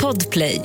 Podplay.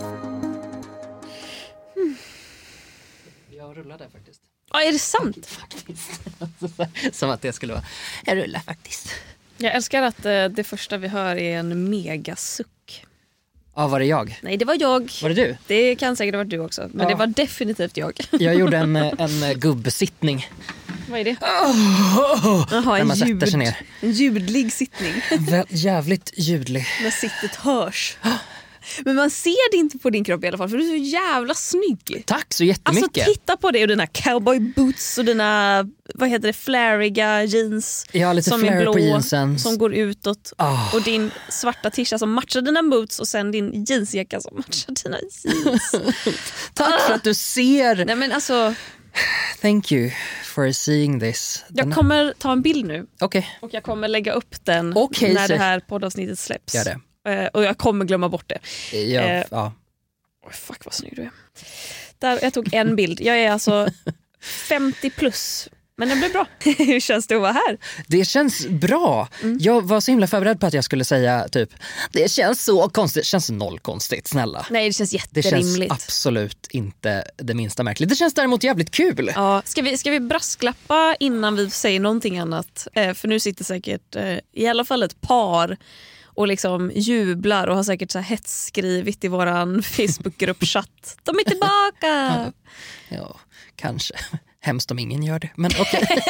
Jag rullade faktiskt. Ja, är det sant? Faktiskt. Som att det skulle vara. Jag rullar faktiskt. Jag älskar att det första vi hör är en megasuck. Ja, var det jag? Nej, det var jag. Var det du? Det kan säkert ha varit du också. Men det var definitivt jag. Jag gjorde en gubbesittning. Vad är det? Jaha, när man sätter sig ner. En ljudlig sittning. Jävligt ljudlig. När sittet hörs. Men man ser det inte på din kropp i alla fall, för du är så jävla snygg. Tack så jättemycket. Alltså titta på det och dina cowboy boots och dina, vad heter det, fläriga jeans. Ja, lite som flare är blå, på jeansen. som går utåt. Oh. Och din svarta tisha som matchar dina boots och sen din jeansjacka som matchar dina jeans. Tack för att du ser. Nej men alltså, thank you for seeing this. jag kommer ta en bild nu. Okej. Och jag kommer lägga upp den Okej, när så det här poddavsnittet släpps. Gör det. Och jag kommer glömma bort det. Ja. Fuck vad snygg du är. Där, jag tog en bild. Jag är alltså 50 plus. Men det blev bra. Hur känns det att vara här? Det känns bra. Jag var så himla förberedd på att jag skulle säga typ, det känns så konstigt. Det känns noll konstigt, snälla. Nej, det känns Det jätterimligt. känns absolut inte det minsta märkligt. Det känns däremot jävligt kul. Ja, ska vi brasklappa innan vi säger någonting annat? För nu sitter säkert i alla fall ett par och liksom jublar och har säkert så här hetsskrivit i våran Facebookgruppchatt. De är tillbaka! Ja, kanske. Hemskt om ingen gör det. Men okej.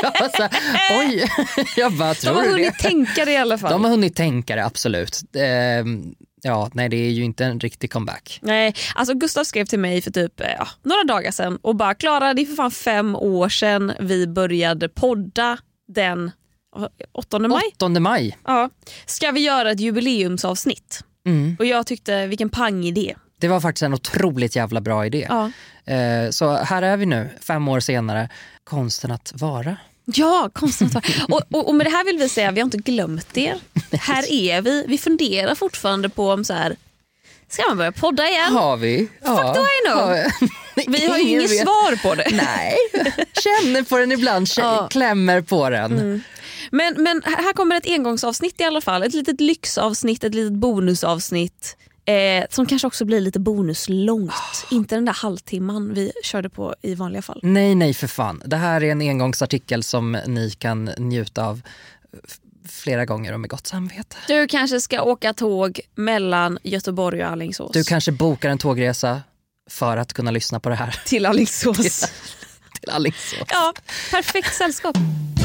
Oj, jag bara tror De har det. hunnit tänka det i alla fall. De har hunnit tänka det, absolut. Ja, nej, det är ju inte en riktig comeback. Nej, alltså Gustav skrev till mig för typ några dagar sedan och bara, Klara, det är för fan 5 år sedan vi började podda den 8 maj. 8 maj. Ja. Ska vi göra ett jubileumsavsnitt? Och jag tyckte, vilken pangidé. Det var faktiskt en otroligt jävla bra idé. Ja. Så här är vi nu, 5 år senare. Konsten att vara. Ja, konstant. och med det här vill vi säga, vi har inte glömt er. Här är vi. Vi funderar fortfarande på om så här, ska man börja podda igen? Har vi? Fuck do I know. Vi har ju inget svar på det. Nej, känner på den ibland, klämmer på den. Men här kommer ett engångsavsnitt i alla fall. Ett litet lyxavsnitt, ett litet bonusavsnitt. Som kanske också blir lite bonuslångt. Inte den där halvtimman vi körde på i vanliga fall. Nej för fan. Det här är en engångsartikel som ni kan njuta av flera gånger och med gott samvete. Du kanske ska åka tåg mellan Göteborg och Alingsås. Du kanske bokar en tågresa för att kunna lyssna på det här. Till Alingsås. Till Alingsås. Ja, perfekt sällskap.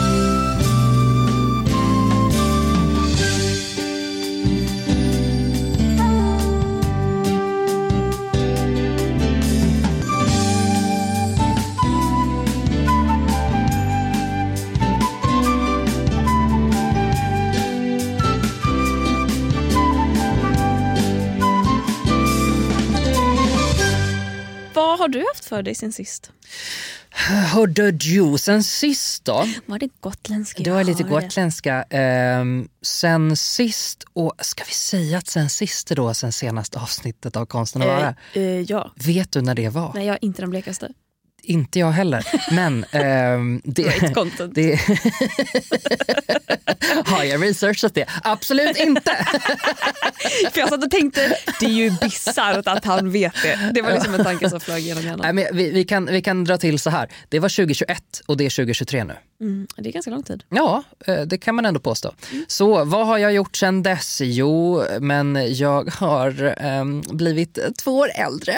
Vad har du haft för dig sen sist? Hörde du sen sist då? Var det gotländska? Det var lite gotländska. Sen sist, och ska vi säga att sen sist då, sen senaste avsnittet av Konsten att vara? Ja. Vet du när det var? Nej, jag är inte den blekaste. Inte jag heller, men Great content. Har jag researchat det? Absolut inte. För jag satt och tänkte, det är ju bizarrt att han vet det. Det var liksom en tanke som flög genom hjärnan. Nej, men vi kan dra till så här. Det var 2021 och det är 2023 nu. Det är ganska lång tid. Ja, det kan man ändå påstå. Så vad har jag gjort sedan dess? Jo, men jag har blivit 2 år äldre.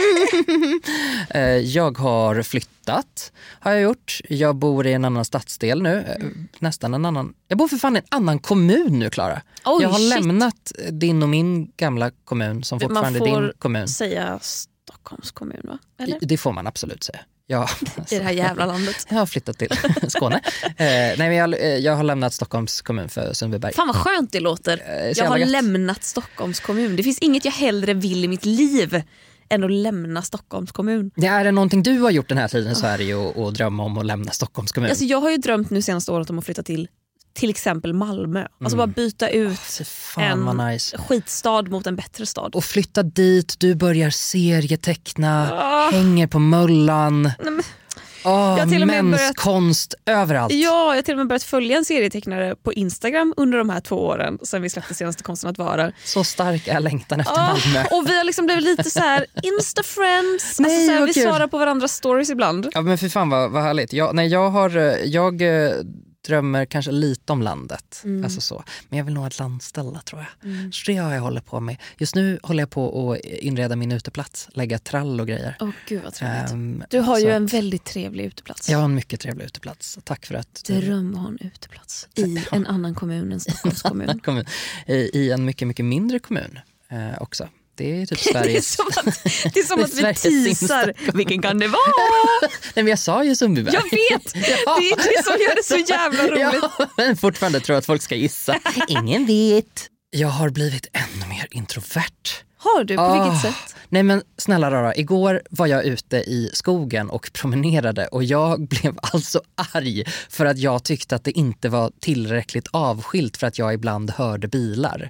Jag har flyttat, har jag gjort. Jag bor i en annan stadsdel nu. Nästan en annan. Jag bor för fan i en annan kommun nu, Klara. Jag har lämnat din och min gamla kommun som fortfarande är din kommun. Man får säga Stockholms kommun, va? Eller? Det får man absolut säga. Ja, i det här jävla landet. Jag har flyttat till Skåne. Nej, men jag har lämnat Stockholms kommun för Sundbyberg. Fan vad skönt det låter. Jag har lämnat Stockholms kommun. Det finns inget jag hellre vill i mitt liv än att lämna Stockholms kommun. Det är det någonting du har gjort den här tiden, så är det ju att drömma om att lämna Stockholms kommun. Alltså, jag har ju drömt nu senaste året om att flytta till exempel Malmö. Alltså bara byta ut en skitstad mot en bättre stad. Och flytta dit, du börjar serieteckna, hänger på Möllan. Menskonst överallt. Ja, jag har till och med börjat följa en serietecknare på Instagram under de här 2 åren sen vi släppte senaste Konsten att vara. Så stark är längtan efter Malmö. Och vi har liksom blivit lite så här Insta-friends. Alltså, så här, vi svarar på varandras stories ibland. Ja, men för fan vad härligt. Jag drömmer kanske lite om landet. Alltså så. Men jag vill nog ha ett landställe, tror jag. Så det har jag håller på med. Just nu håller jag på att inreda min uteplats. Lägga trall och grejer. Gud vad trevligt. Du har ju en väldigt trevlig uteplats. Jag har en mycket trevlig uteplats. Tack för att... Dröm att ha en uteplats i en annan kommun än Stockholms kommun. I en mycket, mycket mindre kommun också. Det är typ Sveriges... det är som att vi teasar. Vilken kan det vara? Nej, men jag sa ju Sundbyberg. Jag vet! Ja. Det är det som gör det så jävla roligt. Ja, men fortfarande tror jag att folk ska gissa. Ingen vet. Jag har blivit ännu mer introvert. Har du? På vilket sätt? Nej men snälla rara, igår var jag ute i skogen och promenerade och jag blev alltså arg för att jag tyckte att det inte var tillräckligt avskilt för att jag ibland hörde bilar.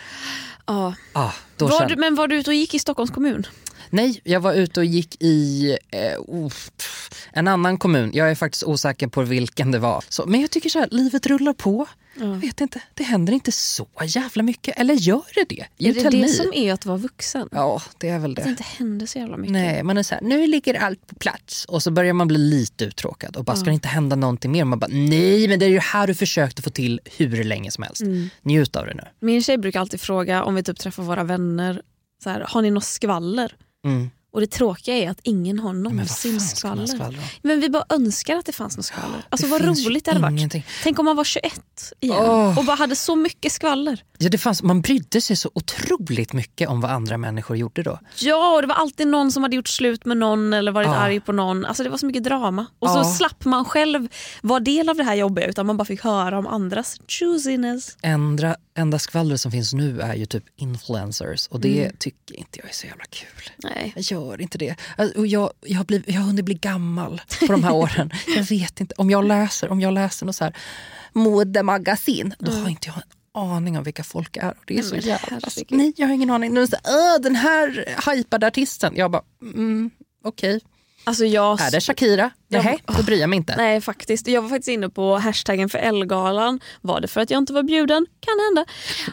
Men var du ute och gick i Stockholms kommun? Nej, jag var ute och gick i en annan kommun. Jag är faktiskt osäker på vilken det var. Men jag tycker så här, livet rullar på. Jag vet inte, det händer inte så jävla mycket. Eller gör det? Är det som är att vara vuxen? Ja, det är väl det. Att det inte händer så jävla mycket. Nej, man är så här, nu ligger allt på plats. Och så börjar man bli lite uttråkad. Och bara, ska det inte hända någonting mer? Man bara, nej, men det är ju här du försökte få till hur länge som helst. Njut av det nu. Min tjej brukar alltid fråga om vi typ träffar våra vänner. Så här, har ni något skvaller? Och det tråkiga är att ingen har någonsin skvaller. Men vi bara önskar att det fanns något skvaller. Alltså vad roligt det hade varit. Tänk om man var 21 igen och bara hade så mycket skvaller. Ja, man brydde sig så otroligt mycket om vad andra människor gjorde då. Ja, och det var alltid någon som hade gjort slut med någon eller varit arg på någon. Alltså det var så mycket drama. Och så slapp man själv vara del av det här jobbiga utan man bara fick höra om andras choisiness. Enda skvaller som finns nu är ju typ influencers och det tycker inte jag är så jävla kul. Nej. Jag gör inte det. Och jag har hunnit bli gammal på de här åren. Jag vet inte. Om jag läser något så här modemagasin, då har inte jag en aning om vilka folk är. Och det är så jävla... Nej, jag har ingen aning. Nu så den här hypade artisten. Jag bara, okej. Alltså är det Shakira? Nej, det bryr jag mig inte. Nej, faktiskt. Jag var faktiskt inne på hashtaggen för Ellegalan. Var det för att jag inte var bjuden? Kan hända.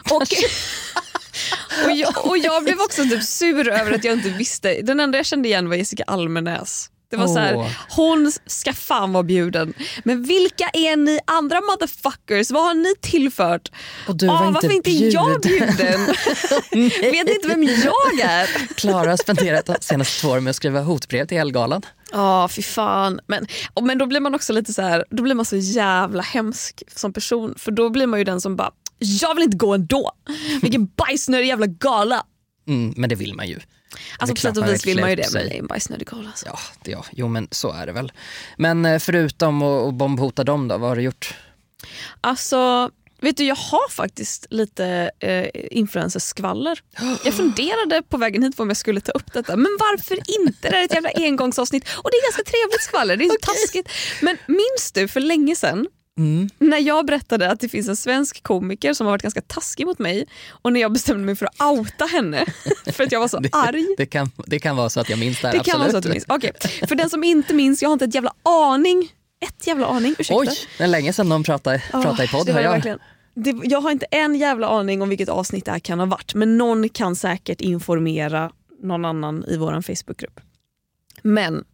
Och jag blev också typ sur över att jag inte visste. Den enda jag kände igen var Jessica Almenäs. Det var så här, hon ska fan vara bjuden. Men vilka är ni andra motherfuckers? Vad har ni tillfört? Och du var varför inte jag bjuden? Vet ni inte vem jag är? Klara har spenderat de senaste 2 år med att skriva hotbrev till Ellegalan. Fy fan. Men då blir man också lite så här, då blir man så jävla hemsk som person. För då blir man ju den som bara, jag vill inte gå ändå. Vilken bajsnörig jävla gala. Men det vill man ju. Alltså på sätt och vis vill man ju det, men det är en bajsnödig gala. Alltså. Ja, jo men så är det väl. Men förutom att bombhota dem då, vad har du gjort? Alltså, vet du, jag har faktiskt lite influencerskvaller. Jag funderade på vägen hit på om jag skulle ta upp detta. Men varför inte? Det är ett jävla engångsavsnitt. Och det är ganska trevligt skvaller, det är inte taskigt. Men minns du för länge sedan när jag berättade att det finns en svensk komiker som har varit ganska taskig mot mig och när jag bestämde mig för att outa henne för att jag var så arg. Det kan vara så att jag minns det här, det absolut. Kan vara så att du minns. Okej. För den som inte minns, jag har inte ett jävla aning, ursäkta. Oj, det är länge sedan de pratade i podd. Jag har inte en jävla aning om vilket avsnitt det här kan ha varit, men någon kan säkert informera någon annan i våran Facebookgrupp. Men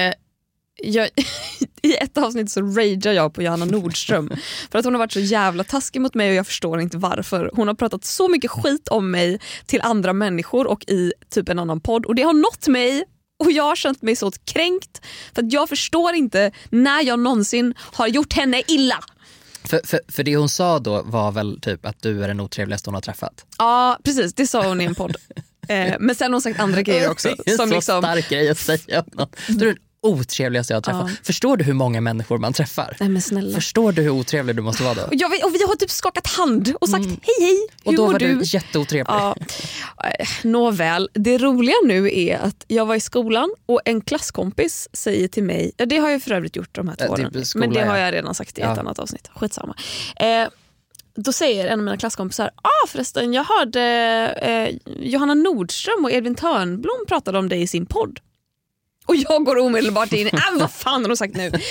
i ett avsnitt så ragear jag på Johanna Nordström för att hon har varit så jävla taskig mot mig och jag förstår inte varför. Hon har pratat så mycket skit om mig till andra människor och i typ en annan podd och det har nått mig och jag har känt mig så kränkt för att jag förstår inte när jag någonsin har gjort henne illa. För det hon sa då var väl typ att du är den otrevligaste hon har träffat? Ja, precis. Det sa hon i en podd. Men sen har hon sagt andra grejer också. Det är som så liksom... stark grej att säga. Du är den otrevligaste jag har träffat. Förstår du hur många människor man träffar? Nej, men snälla. Förstår du hur otrevlig du måste vara då? Och vi har typ skakat hand och sagt hej, hur och då mår var du? Du jätteotrevlig. Ja. Nåväl, det roliga nu är att jag var i skolan och en klasskompis säger till mig, det har jag för övrigt gjort de här 2 åren, men det har jag redan sagt i ett annat avsnitt, skitsamma. Då säger en av mina klasskompisar, förresten, jag hörde Johanna Nordström och Edvin Törnblom pratade om dig i sin podd. Och jag går omedelbart in. Vad fan har hon sagt nu?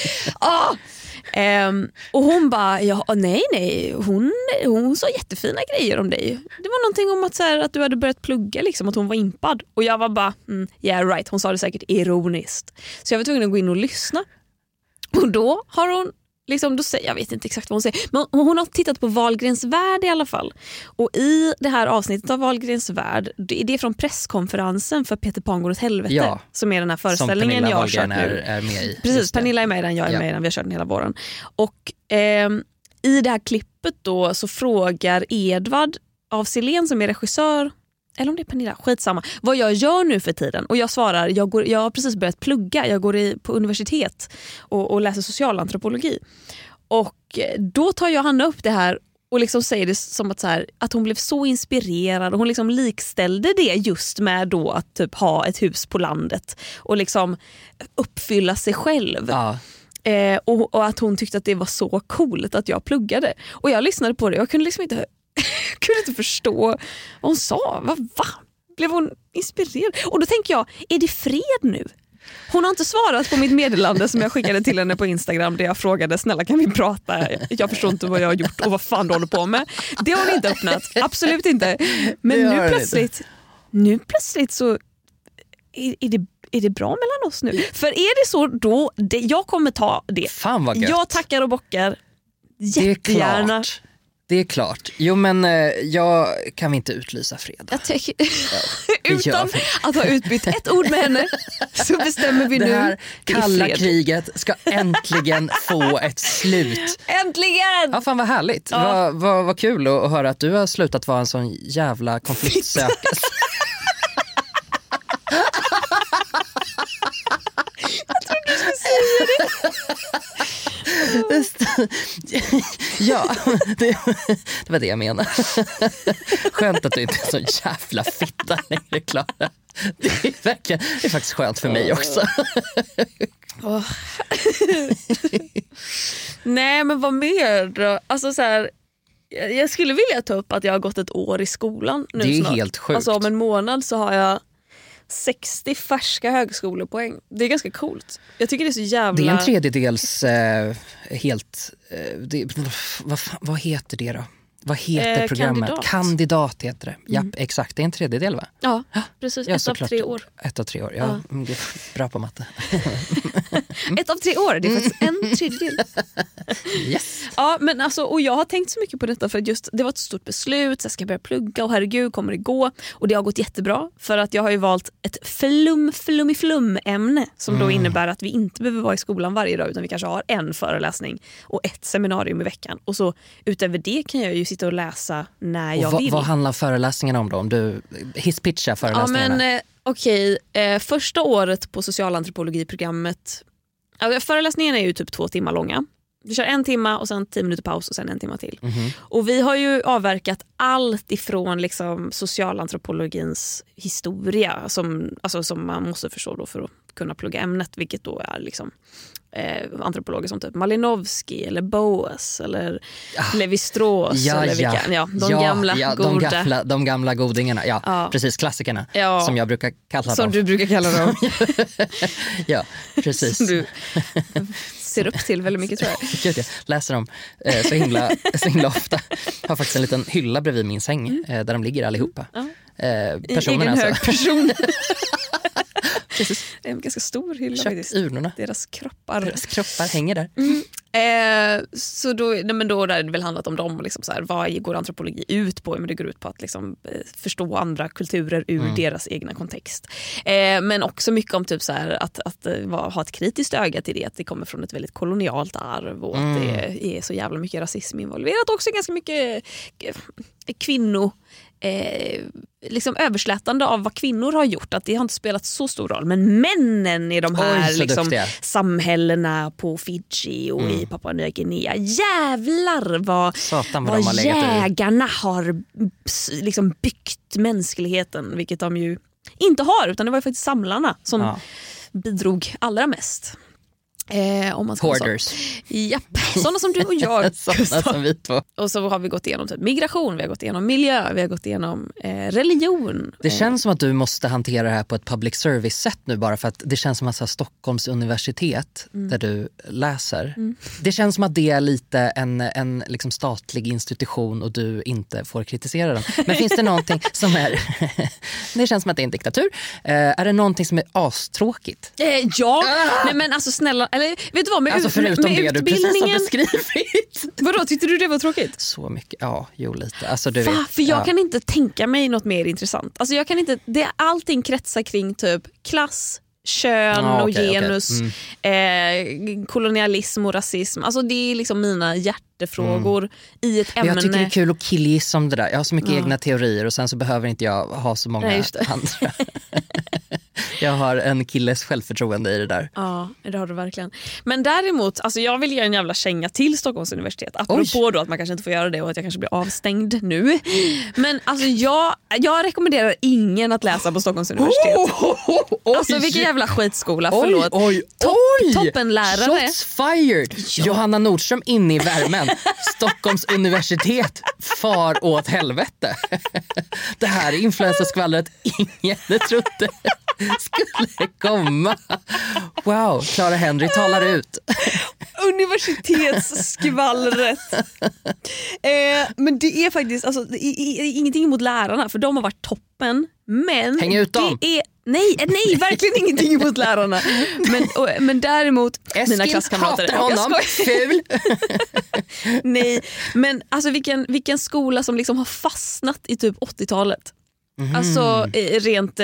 Och hon bara, nej, hon sa jättefina grejer om dig. Det var någonting om att, så här, att du hade börjat plugga, liksom, att hon var impad. Och jag var bara, yeah right, hon sa det säkert ironiskt. Så jag var tvungen att gå in och lyssna. Och då har hon liksom, jag vet inte exakt vad hon säger, men hon har tittat på Wahlgrens värld i alla fall. Och i det här avsnittet av Wahlgrens värld, det är från presskonferensen för Peter Pan går åt helvete, som är den här föreställningen jag har kört nu. Är med i. Precis, Pernilla är med i den, jag är med i den, vi har kört den hela våren. Och i det här klippet då så frågar Edvard af Sillén som är regissör, eller om det är Pernilla, skitsamma, vad jag gör nu för tiden. Och jag svarar, jag har precis börjat plugga, jag går på universitet och läser socialantropologi. Och då tar Johanna upp det här och liksom säger det som att, så här, att hon blev så inspirerad och hon liksom likställde det just med då att typ ha ett hus på landet och liksom uppfylla sig själv. Ja. Och att hon tyckte att det var så coolt att jag pluggade. Och jag lyssnade på det, jag kunde liksom inte förstå vad hon sa. Va? Blev hon inspirerad? Och då tänker jag, är det fred nu? Hon har inte svarat på mitt meddelande som jag skickade till henne på Instagram där jag frågade, snälla kan vi prata? Jag förstår inte vad jag har gjort och vad fan du håller på med. Det har hon inte öppnat, absolut inte. Men nu plötsligt så är det bra mellan oss nu? För är det så då, jag kommer ta det. Fan vad gött. Jag tackar och bockar jättegärna. Det är klart. Jo men jag kan vi inte utlysa fred. Jag tycker, utan att ha utbytt ett ord med henne så bestämmer vi nu. Det här kalla kriget ska äntligen få ett slut. Äntligen! Ja fan vad härligt. Ja. Vad kul att höra att du har slutat vara en sån jävla konfliktsökare. Jag trodde du skulle säga det. Ja, det var det jag menade. Skönt att du inte är så jävla fitta längre, Klara. Det är faktiskt skönt för mig också. Nej, men vad mer då? Alltså så här, jag skulle vilja ta upp att jag har gått ett år i skolan nu. Det är snart. Helt sjukt. Alltså om en månad så har jag 60 färska högskolepoäng. Det är ganska coolt. Jag tycker det är så jävla... Det är en tredjedels helt... vad heter det då? Vad heter programmet? Kandidat heter det. Ja, exakt. Det är en tredjedel, va? Ja, precis. Ja, 1 av 3 år. 1 av 3 år, ja. Det är bra på matte. 1 av 3 år, det är faktiskt en tredjedel. Yes. Ja, men alltså, och jag har tänkt så mycket på detta för just det var ett stort beslut, så jag ska börja plugga och herregud, kommer det gå? Och det har gått jättebra för att jag har ju valt ett flum-ämne som då innebär att vi inte behöver vara i skolan varje dag utan vi kanske har en föreläsning och ett seminarium i veckan. Och så utöver det kan jag ju sitta och läsa när jag vill. Vad handlar föreläsningarna om då? Om du hisspitchar föreläsningarna? Ja, men okej. Första året på socialantropologiprogrammet, alltså, föreläsningarna är ju typ 2 timmar långa. Vi kör 1 timma och sen 10 minuter paus och sen 1 timma till. Och vi har ju avverkat allt ifrån liksom socialantropologins historia som man måste förstå då för att kunna plugga ämnet, vilket då är liksom antropologer som typ Malinowski eller Boas eller Levi-Strauss eller vilka, de gamla godingarna, precis, klassikerna som jag brukar kalla dem. Som du brukar kalla dem. Ja, precis. Som du ser upp till väldigt mycket, tror jag. Jag läser dem så himla ofta. Jag har faktiskt en liten hylla bredvid min säng där de ligger allihopa. Personerna, egen hög person. Precis. Det är en ganska stor hylla faktiskt. Urnorna. Deras kroppar hänger där. Så då har det väl handlat om dem och liksom så här, vad går antropologi ut på? Men det går ut på att liksom, förstå andra kulturer ur deras egna kontext. Men också mycket om typ så här, att ha ett kritiskt öga till det, att det kommer från ett väldigt kolonialt arv och att det är så jävla mycket rasism involverat. Också ganska mycket liksom överslätande av vad kvinnor har gjort, att det har inte spelat så stor roll, men männen i de här liksom, samhällena på Fiji och i Papua Nya Guinea, jävlar vad jägarna har liksom byggt mänskligheten, vilket de ju inte har, utan det var ju faktiskt samlarna som bidrog allra mest. Om man ska Hoarders. Japp, sådana som du och jag. Sådana som vi två. Och så har vi gått igenom typ migration, vi har gått igenom miljö, vi har gått igenom religion. Det känns som att du måste hantera det här på ett public service-sätt nu, bara för att det känns som att så här, Stockholms universitet där du läser, det känns som att det är lite en liksom statlig institution och du inte får kritisera den. Men finns det någonting som är det känns som att det är en diktatur. Är det någonting som är astråkigt? Ja, nej men alltså snälla, eller vet du vad, med, alltså förutom med det du precis har beskrivit. Vadå, tyckte du det var tråkigt? Så mycket, ja, jo lite. Alltså, du vet, för jag kan inte tänka mig något mer intressant. Alltså jag kan inte, allting kretsar kring typ klass, kön och genus, kolonialism och rasism. Alltså det är liksom mina hjärtefrågor i ett ämne. Jag tycker det är kul att killgissa om det där. Jag har så mycket egna teorier och sen så behöver inte jag ha så många andra. Jag har en killes självförtroende i det där. Ja, det har du verkligen. Men däremot, alltså jag vill ge en jävla känga till Stockholms universitet. Apropå då att man kanske inte får göra det och att jag kanske blir avstängd nu. Men alltså jag rekommenderar ingen att läsa på Stockholms universitet. Alltså vilken jävla skitskola, förlåt. Toppenlärare. Shots fired. Ja. Johanna Nordström inne i värmen. Stockholms universitet far åt helvete. Det här är influencerskvallret ingen trodde skulle komma. Wow, Clara Henry talar ut. Universitetsskvallret. Men det är faktiskt, alltså, det är ingenting emot lärarna, för de har varit toppen. Men häng ut dem. Det är, nej, verkligen ingenting emot lärarna. Men däremot mina klasskamrater. Honom, ful. Nej, men alltså vilken skola som liksom har fastnat i typ 80-talet. Alltså rent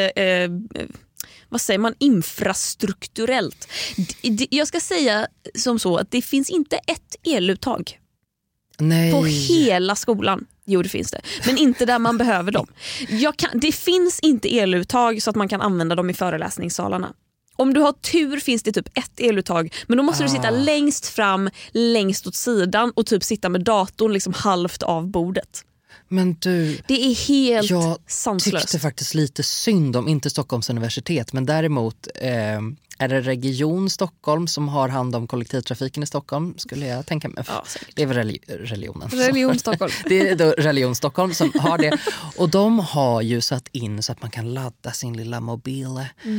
vad säger man, infrastrukturellt. Jag ska säga som så att det finns inte ett eluttag på hela skolan. Jo, det finns det. Men inte där man behöver dem. Det finns inte eluttag så att man kan använda dem i föreläsningssalarna. Om du har tur finns det typ ett eluttag, men då måste du sitta längst fram, längst åt sidan och typ sitta med datorn liksom halvt av bordet. Men du, det är helt sanslöst. Jag tyckte faktiskt lite synd om, inte Stockholms universitet, men däremot är det Region Stockholm som har hand om kollektivtrafiken i Stockholm, skulle jag tänka mig. Ja, det är väl religionen. Region Stockholm. Det är då Region Stockholm som har det. Och de har ju satt in så att man kan ladda sin lilla mobil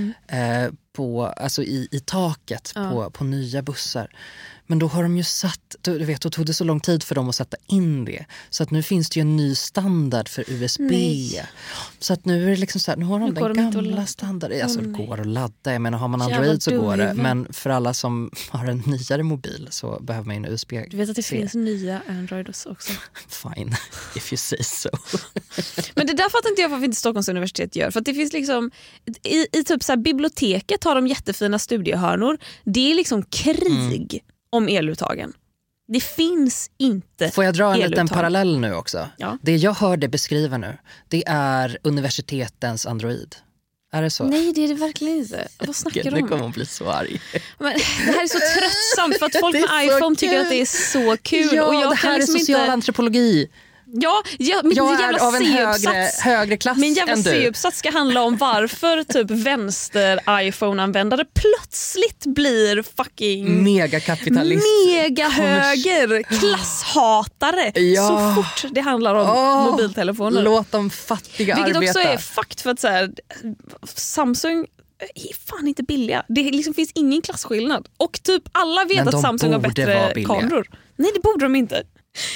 alltså i taket på nya bussar. Men då har de ju satt, du vet, då tog det så lång tid för dem att sätta in det. Så att nu finns det ju en ny standard för USB. Nej. Så att nu är det liksom så här, nu har de den gamla standarden. Alltså det går att ladda, jag menar har man Android så går det. Men för alla som har en nyare mobil så behöver man ju en USB. Du vet att det finns nya Androids också. Fine, if you say so. Men det där fattar inte jag varför inte Stockholms universitet gör. För att det finns liksom, i typ så här, biblioteket har de jättefina studiehörnor. Det är liksom krig om eluttagen. Det finns inte. Får jag dra en liten parallell nu också? Ja. Det jag hörde beskriva nu, det är universitetens Android. Är det så? Nej, det är det verkligen inte. Vad snackar du om? Nu kommer hon bli så arg. Men det här är så tröttsamt för att folk med iPhone tycker att det är så kul. Ja, och jag det här liksom är social antropologi. Ja, min jävla av en högre klass. Min jävla C-uppsats ska handla om varför typ vänster-iPhone-användare plötsligt blir fucking megakapitalist, megahöger, klasshatare så fort det handlar om mobiltelefoner. Låt de fattiga arbeta. Vilket också är fakt, för att så här, Samsung är fan inte billiga. Det liksom finns ingen klasskillnad. Och typ alla vet att Samsung har bättre kameror. Nej, det borde de inte.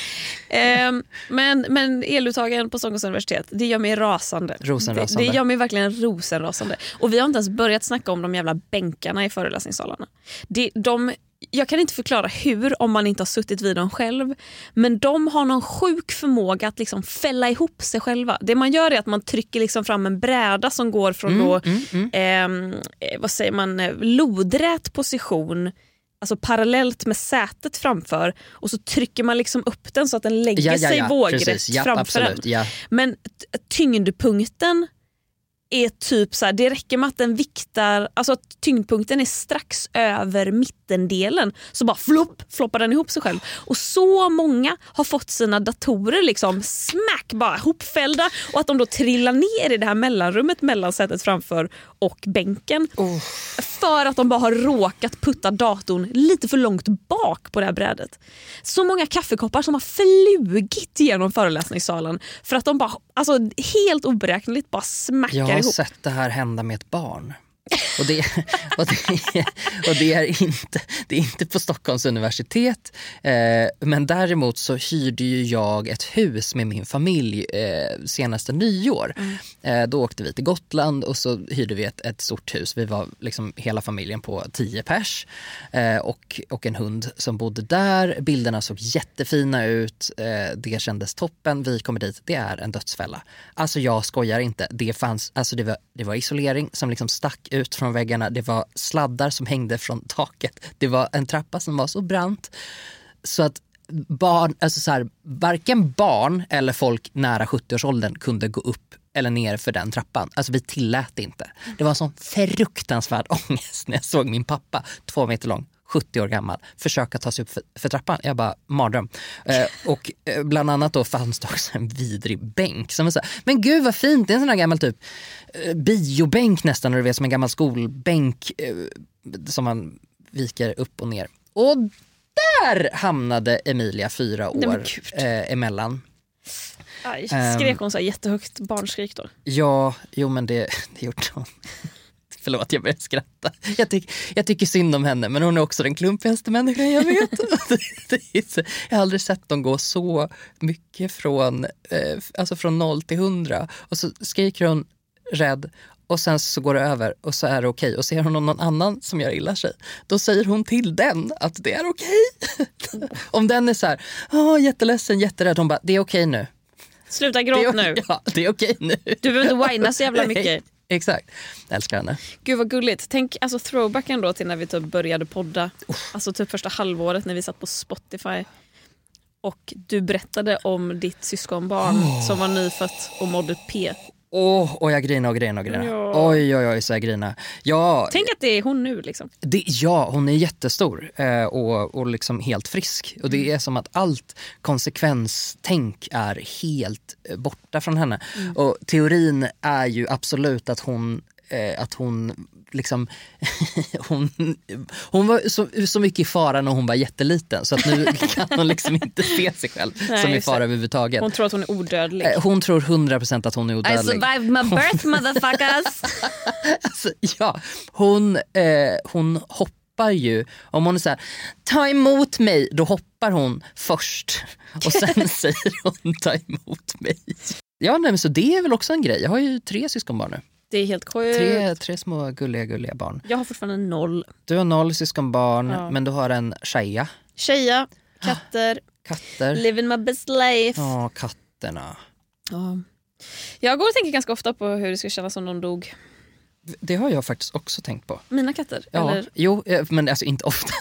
Men eluttagen på Stockholms universitet, det gör mig rasande. Det gör mig verkligen rosenrasande. Och vi har inte ens börjat snacka om de jävla bänkarna i föreläsningssalarna. Jag kan inte förklara hur om man inte har suttit vid dem själv, men de har någon sjuk förmåga att liksom fälla ihop sig själva. Det man gör är att man trycker liksom fram en bräda som går från vad säger man, lodrät position, alltså parallellt med sätet framför, och så trycker man liksom upp den så att den lägger sig vågrätt framför den. Men tyngdpunkten är typ så här, det räcker med att den viktar, alltså att tyngdpunkten är strax över mittendelen, så bara floppar den ihop sig själv. Och så många har fått sina datorer liksom smack bara hopfällda, och att de då trillar ner i det här mellanrummet mellan sätet framför och bänken. För att de bara har råkat putta datorn lite för långt bak på det här brädet. Så många kaffekoppar som har flugit genom föreläsningssalen för att de bara, alltså helt oberäkneligt bara smackar ihop. Jag har sett det här hända med ett barn. Och det är inte på Stockholms universitet, men däremot så hyrde ju jag ett hus med min familj senaste nyår. Då åkte vi till Gotland och så hyrde vi ett stort hus. Vi var liksom hela familjen på 10 pers och en hund som bodde där. Bilderna såg jättefina ut, det kändes toppen. Vi kommer dit, det är en dödsfälla. Alltså jag skojar inte, det var isolering som liksom stack ut från väggarna, det var sladdar som hängde från taket, det var en trappa som var så brant så att varken barn eller folk nära 70-årsåldern kunde gå upp eller ner för den trappan. Alltså vi tillät inte. Det var en sån fruktansvärd ångest när jag såg min pappa 2 meter lång, 70 år gammal, försöka ta sig upp för trappan. Jag bara, mardröm. Och bland annat då fanns det också en vidrig bänk som är så här, men gud vad fint, det är en sån här gammal typ biobänk nästan, du vet, som en gammal skolbänk som man viker upp och ner. Och där hamnade Emilia 4 år emellan. Aj, skrek hon så här jättehögt barnskrik då? Ja, jo men det gjorde hon. Förlåt, jag börjar skratta. Jag tycker synd om henne, men hon är också den klumpigaste människan jag vet. Jag har aldrig sett dem gå så mycket från 0 till 100. Och så skriker hon rädd och sen så går det över och så är det okej. Och ser hon någon annan som gör illa sig, då säger hon till den att det är okej. Om den är så här, jätteledsen, jätterädd, hon bara, det är okej nu. Sluta gråt nu. Ja, det är okej nu. Du behöver inte whina så jävla mycket. Exakt, jag älskar henne. Gud vad gulligt. Tänk alltså throwbacken då till när vi typ började podda. Alltså typ första halvåret när vi satt på Spotify. Och du berättade om ditt syskonbarn som var nyfött och mådde P. Och jag grinar. Ja. Oj, så jag grinar. Ja, tänk att det är hon nu liksom. Hon är jättestor och liksom helt frisk. Och det är som att allt konsekvenstänk är helt borta från henne. Och teorin är ju absolut att hon liksom hon var så mycket i fara när hon var jätteliten, så att nu kan hon liksom inte se sig själv som i fara överhuvudtaget. Hon tror att hon är odödlig. Hon tror 100% att hon är odödlig. I survived my birth, motherfuckers. Alltså, ja, hon hoppar ju. Om hon är så här, ta emot mig, då hoppar hon först och sen säger hon ta emot mig. Ja, nej, men så det är väl också en grej. Jag har ju 3 syskonbarn nu. Det är helt sjukt. 3 små gulliga barn. Jag har fortfarande 0. Du har 0 syskonbarn, men du har en tjeja. Katter. Living my best life. Ja, katterna. Ja. Jag går och tänker ganska ofta på hur det ska kännas om de dog. Det har jag faktiskt också tänkt på. Mina katter? Ja, eller? Jo, men alltså inte ofta.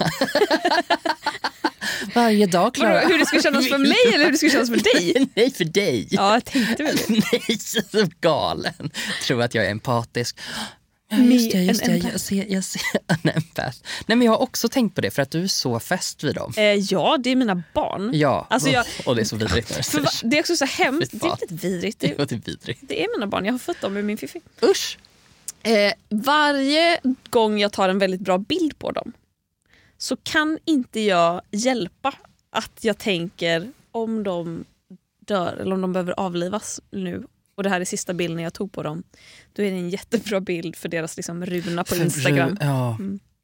Varje dag, Clara. Hur det ska kännas för mig eller hur det ska kännas för dig? Nej, för dig. Ja, jag tänkte väl det. Nej, så galen. Tror att jag är empatisk. Ja, just det. Jag ser en empath. Nej, men jag har också tänkt på det för att du är så fäst vid dem. Ja, det är mina barn. Ja, alltså och det är så vidrigt. Det är också så hemskt. Det är lite vidrigt. Det är vidrigt. Det är mina barn. Jag har fått dem med min fiffi. Usch. Varje gång jag tar en väldigt bra bild på dem så kan inte jag hjälpa att jag tänker om de dör eller om de behöver avlivas nu. Och det här är sista bilden jag tog på dem. Då är det en jättebra bild för deras liksom runa på Instagram. Ja.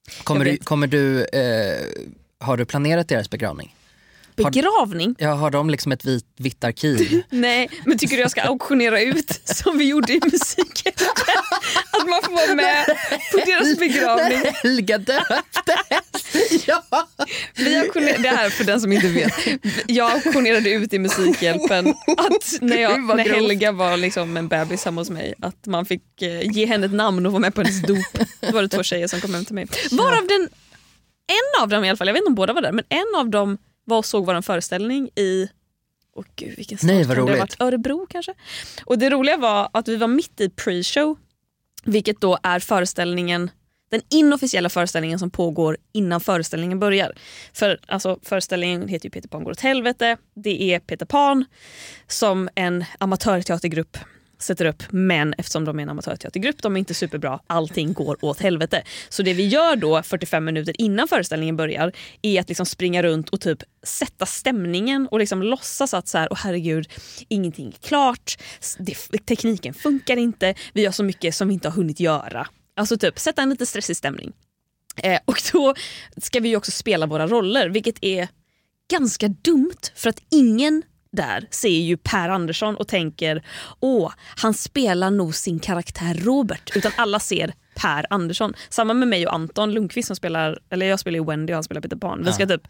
Har du planerat deras begravning? Begravning? Har de liksom ett vitt arkiv? Nej, men tycker du jag ska auktionera ut som vi gjorde i musiken? Att man får vara med på deras begravning. När Helga döptes. Ja. Det här för den som inte vet. Jag auktionerade ut i Musikhjälpen att när Helga var liksom en bebis hemma hos mig, att man fick ge henne ett namn och vara med på hennes dop. Då var det 2 tjejer som kom hem till mig. Varav en av dem i alla fall, jag vet inte om båda var där, men en av dem var och såg vår föreställning i vilken stad. Nej, vad roligt. Det varit Örebro kanske. Och det roliga var att vi var mitt i pre-show Vilket då är föreställningen, den inofficiella föreställningen som pågår innan föreställningen börjar. För alltså, föreställningen heter ju Peter Pan går åt helvete. Det är Peter Pan som en amatörteatergrupp sätter upp, men eftersom de är en amatörteatergrupp, de är inte superbra, allting går åt helvete. Så det vi gör då 45 minuter innan föreställningen börjar är att liksom springa runt och typ sätta stämningen och liksom låtsas att så här, åh herregud, ingenting är klart, tekniken funkar inte, vi gör så mycket som vi inte har hunnit göra. Alltså typ sätta en lite stressig stämning. Och då ska vi ju också spela våra roller, vilket är ganska dumt för att ingen där ser ju Per Andersson och tänker han spelar nog sin karaktär Robert, utan alla ser Per Andersson. Samma med mig och Anton Lundqvist som spelar, eller jag spelar ju Wendy och han spelar Peter Pan. Vi ska typ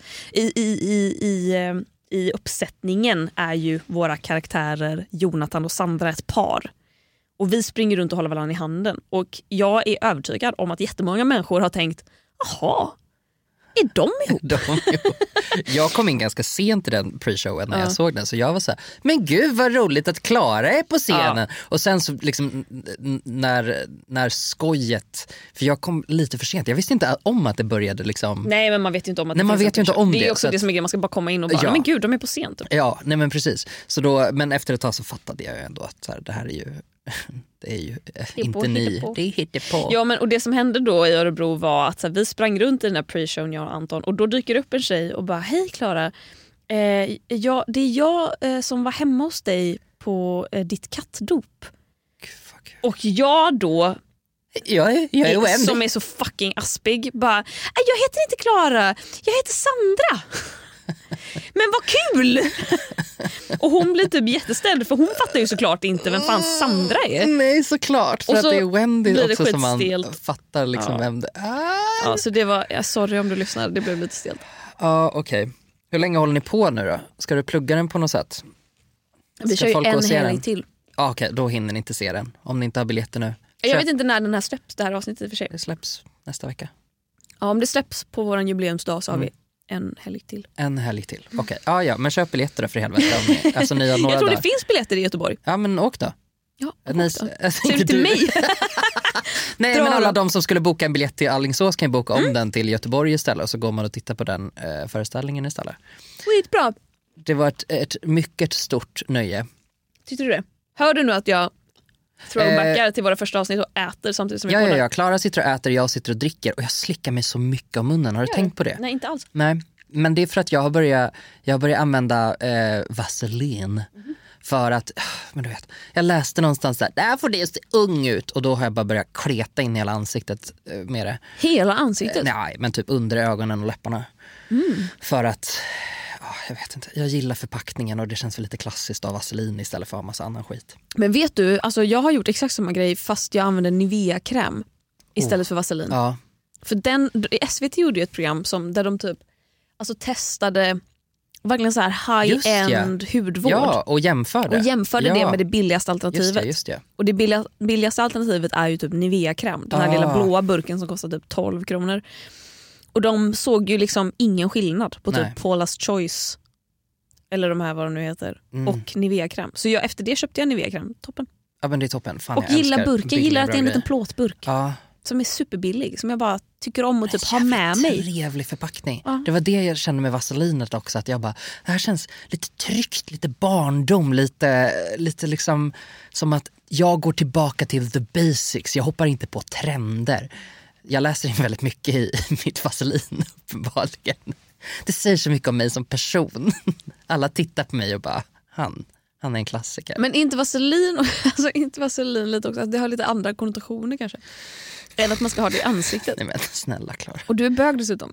i uppsättningen är ju våra karaktärer Jonathan och Sandra ett par. Och vi springer runt och håller varandra i handen. Och jag är övertygad om att jättemånga människor har tänkt, jaha, är de ihop? Jag kom in ganska sent i den pre-showen när jag såg den, så jag var så här, men gud vad roligt att Klara är på scenen. Och sen så liksom när skojet, för jag kom lite för sent, jag visste inte om att det började liksom. Nej, men man vet ju inte om att det är också det som är grejen, man ska bara komma in och bara, men gud, de är på scen typ. Ja, nej men precis. Så då, men efter ett tag så fattade jag ju ändå att så här, det här är ju det är ju inte ni, det är hittepå. Ja, men och det som hände då i Örebro var att så här, vi sprang runt i den här pre-showen, jag och Anton, och då dyker upp en tjej och bara, hej Klara, det är jag som var hemma hos dig på ditt kattdop. Och jag då jag är som är så fucking aspig bara, jag heter inte Klara, jag heter Sandra. Men vad kul! Och hon blir typ jätteställd, för hon fattar ju såklart inte vem fan Sandra är. Nej, såklart, för och att det är Wendy också som man fattar liksom vem det är. Ja, så det var, sorry om du lyssnar, det blev lite stelt. Ja, okej. Hur länge håller ni på nu då? Ska du plugga den på något sätt? Vi kör ju en helg till. Ja, okej, då hinner ni inte se den om ni inte har biljetter nu. Jag vet inte när den här släpps, det här avsnittet för sig. Det släpps nästa vecka. Ja, om det släpps på våran jubileumsdag så har vi en helg till. En helg till, okej. Ja, men köp biljetter då för helvete. Alltså, ni har några jag tror där. Det finns biljetter i Göteborg. Ja, men åk då. Ja, Säg det till mig. Nej, men alla de som skulle boka en biljett till Alingsås kan boka om den till Göteborg istället, och så går man och tittar på den föreställningen istället. Skitbra. Det var ett mycket stort nöje. Tyckte du det? Hör du nu att jag throwbackar till våra första avsnitt och äter samtidigt som vi kollar? Ja, Klara sitter och äter, jag sitter och dricker, och jag slickar mig så mycket om munnen. Har du tänkt på det? Nej, inte alls. Nej, men det är för att jag har börjat använda vaselin. För att, men du vet, jag läste någonstans där får det se ung ut, och då har jag bara börjat kleta in hela ansiktet med det. Hela ansiktet? Nej, men typ under ögonen och läpparna. För att, jag vet inte, jag gillar förpackningen, och det känns väl lite klassiskt av vaselin istället för en massa annan skit. Men vet du, alltså jag har gjort exakt samma grej fast jag använder Nivea-kräm istället för vaselin. Ja. För SVT gjorde ju ett program där de typ testade verkligen så här high-end hudvård. Ja, och jämförde det med det billigaste alternativet. Just det. Och det billigaste alternativet är ju typ Nivea-kräm. Den här lilla blåa burken som kostar typ 12 kronor. Och de såg ju liksom ingen skillnad på typ Paula's Choice eller de här vad de nu heter och Nivea-kräm. Så efter det köpte jag Nivea-kräm. Toppen. Ja, men det är toppen. Fan, och gillar burken. Jag gillar att det är en liten plåtburk. Ja. Som är superbillig, som jag bara tycker om att typ ha med mig. Trevlig förpackning. Ja. Det var det jag kände med vaselinet också, att jag bara, det här känns lite tryggt, lite barndom, lite liksom som att jag går tillbaka till the basics. Jag hoppar inte på trender. Jag läser in väldigt mycket i mitt vaselin uppenbarligen. Det säger så mycket om mig som person. Alla tittar på mig och bara, han är en klassiker. Men inte vaselin, inte vaselin lite också, det har lite andra konnotationer kanske. Än att man ska ha det i ansiktet. Nej men snälla Klara. Och du är bög dessutom.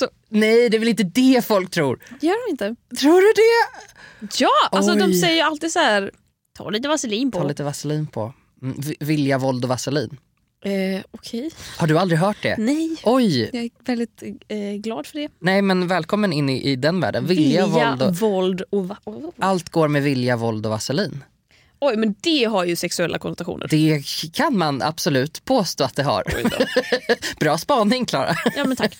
Nej, det är väl inte det folk tror. Gör de inte? Tror du det? Ja, de säger ju alltid så här, ta lite vaselin på. Vilja, våld och vaselin. Okej. Har du aldrig hört det? Nej. Oj. Jag är väldigt glad för det. Nej, men välkommen in i den världen. Vilja våld och allt går med vilja, våld och vaselin. Oj, men det har ju sexuella konnotationer. Det kan man absolut påstå att det har. Bra spaning, Klara. Ja, men tack.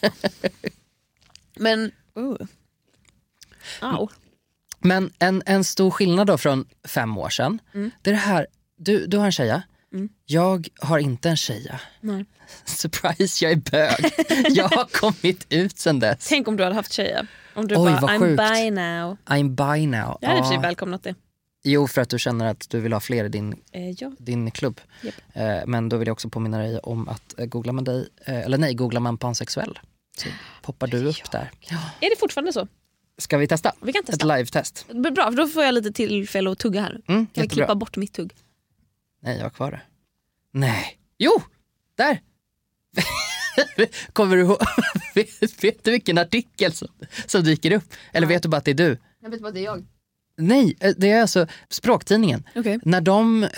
Men Men en stor skillnad då från 5 år sedan. Det är det här, du har en tjeja Jag har inte en tjeja. Nej. Surprise, jag är bög. Jag har kommit ut sen dess. Tänk om du hade haft tjejer. Om du Oj, bara, vad I'm sjukt. bi now. I'm bi now. Jag hade i och för sig välkomnat det. Jo, för att du känner att du vill ha fler i din klubb. Yep. Men då vill jag också påminna dig om att googlar man pansexuell så poppar du upp där. Ja. Är det fortfarande så? Ska vi testa? Vi kan testa. Ett live-test. Bra, för då får jag lite tillfälle att tugga här. Kan jag klippa bort mitt tugg? Nej, jag har kvar det. Nej. Jo, där! Kommer du ihåg? Vet du vilken artikel som dyker upp? Eller vet du bara att det är du? Jag vet bara att det är jag. Nej, det är alltså Språktidningen. Okay. När de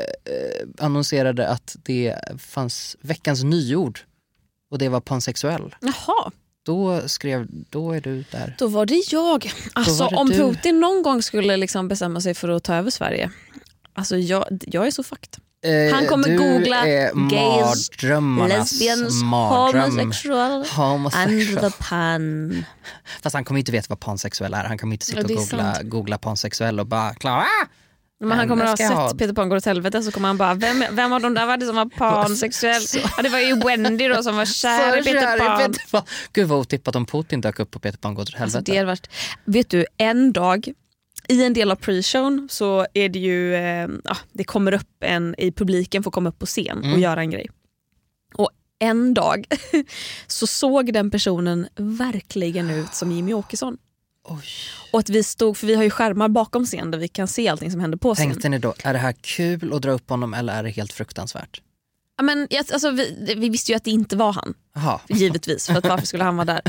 annonserade att det fanns veckans nyord och det var pansexuell. Jaha. Då är du där. Då var det jag. Alltså om du. Putin någon gång skulle liksom bestämma sig för att ta över Sverige. Alltså jag är så fucked. Han kommer googla gays, lesbians, homosexual and the pan. Fast han kommer inte veta vad pansexuell är. Han kommer inte sitta och googla pansexuell och bara Klara! Men han kommer att ha sett Peter Pan går åt helvete, så kommer han bara, vem av de där var det som var pansexuell? Ja, det var ju Wendy då som var kär i Peter Pan. Gud vad otippat om Putin dök upp på Peter Pan går åt helvete. Alltså, det är varit, vet du, en dag i en del av pre-shown så är det ju det kommer upp i publiken får komma upp på scen och göra en grej. Och en dag så såg den personen verkligen ut som Jimmy Åkesson. Oj. Och att vi stod, för vi har ju skärmar bakom scen där vi kan se allting som händer på scen. Tänkte ni då, är det här kul att dra upp honom eller är det helt fruktansvärt? Ja, men alltså, vi visste ju att det inte var han. Aha. Givetvis, för att varför skulle han vara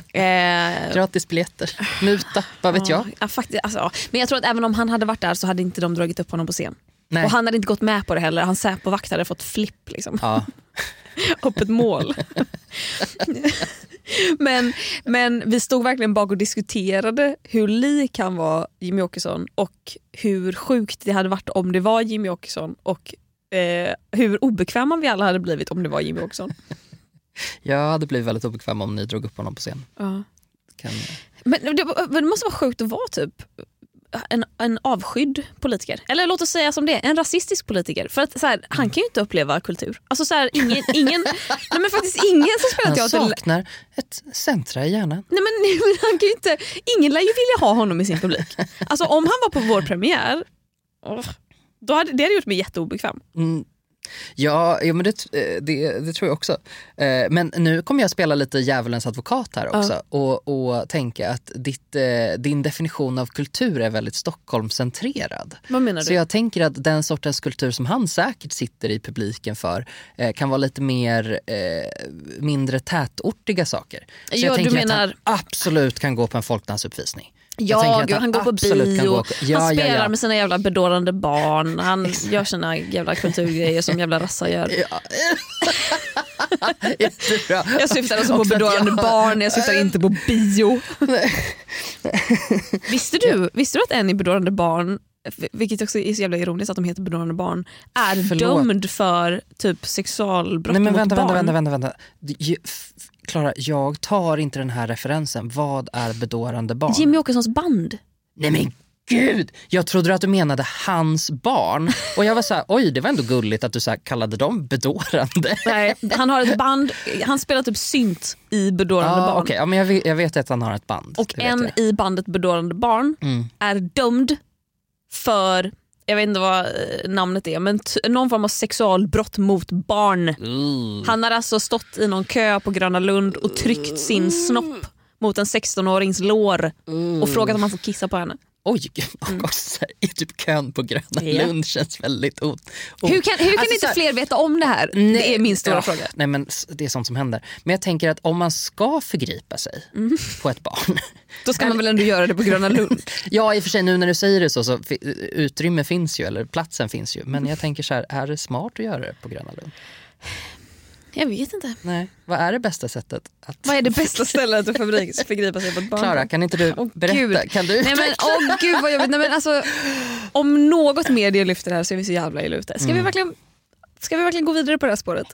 där? Gratis biljetter, muta, vad vet jag? Ja, faktiskt, alltså, men jag tror att även om han hade varit där så hade inte de dragit upp honom på scen. Nej. Och han hade inte gått med på det heller. Han Säpovakt hade fått flipp liksom. Ja. Upp ett mål. men vi stod verkligen bak och diskuterade hur lik han var Jimmy Åkesson och hur sjukt det hade varit om det var Jimmy Åkesson och hur obekväma vi alla hade blivit om det var Jimmy Åkesson. Jag hade blivit väldigt obekväm om ni drog upp honom på scen. Ja. Men det måste vara sjukt att vara typ en avskydd politiker. Eller låt oss säga som det, en rasistisk politiker. För att så här, han kan ju inte uppleva kultur. Alltså så här, ingen nej men faktiskt ingen som spelar teater. Han saknar ett centra i hjärnan. Nej men han kan ju inte, ingen lär ju vilja ha honom i sin publik. Alltså om han var på vår premiär, då hade det gjort mig jätteobekväm. Ja, men det tror jag också. Men nu kommer jag spela lite djävulens advokat här också och tänka att din definition av kultur är väldigt Stockholmscentrerad. Vad menar du? Så jag tänker att den sortens kultur som han säkert sitter i publiken för kan vara lite mindre tätortiga saker. Så jag tänker att han absolut kan gå på en folkdansuppvisning. Ja, han går på bio, han spelar med sina jävla bedårande barn, han gör sina jävla kulturgrejer som jävla rassar gör. Ja. Jag syftar alltså på bedårande barn, jag syftar inte på bio. Visste du att en i bedårande barn, vilket också är så jävla ironiskt att de heter bedårande barn, är dömd för typ sexualbrott mot barn? Vänta. Klara, jag tar inte den här referensen. Vad är bedårande barn? Jimmy Åkessons band. Nej men gud, jag trodde att du menade hans barn. Och jag var så här, oj det var ändå gulligt att du så här kallade dem bedårande. Nej, han har ett band, han spelar typ synt i bedårande barn. Okay, ja, men jag vet att han har ett band. Och en i bandet bedårande barn är dömd för, jag vet inte vad namnet är, men någon form av sexualbrott mot barn. Han har alltså stått i någon kö på Gröna Lund och tryckt sin snopp mot en 16-årings lår och frågat om han får kissa på henne. Oj, i typ kön på Gröna Lund känns väldigt Hur kan inte fler veta om det här? Nej, det är min stora fråga. Nej, men det är sånt som händer. Men jag tänker att om man ska förgripa sig på ett barn, då ska man väl ändå göra det på Gröna Lund? Ja, i och för sig nu när du säger det så utrymme finns ju, eller platsen finns ju. Men jag tänker så här, är det smart att göra det på Gröna Lund? Jag vet inte. Nej, vad är det bästa sättet? Vad är det bästa stället att förgripa sig på ett barn? Klara, kan inte du berätta? Gud. Kan du? Nej men gud vad jobbigt. Nej men alltså, om något media lyfter det här så är vi så jävla illa ute. Ska vi verkligen gå vidare på det här spåret?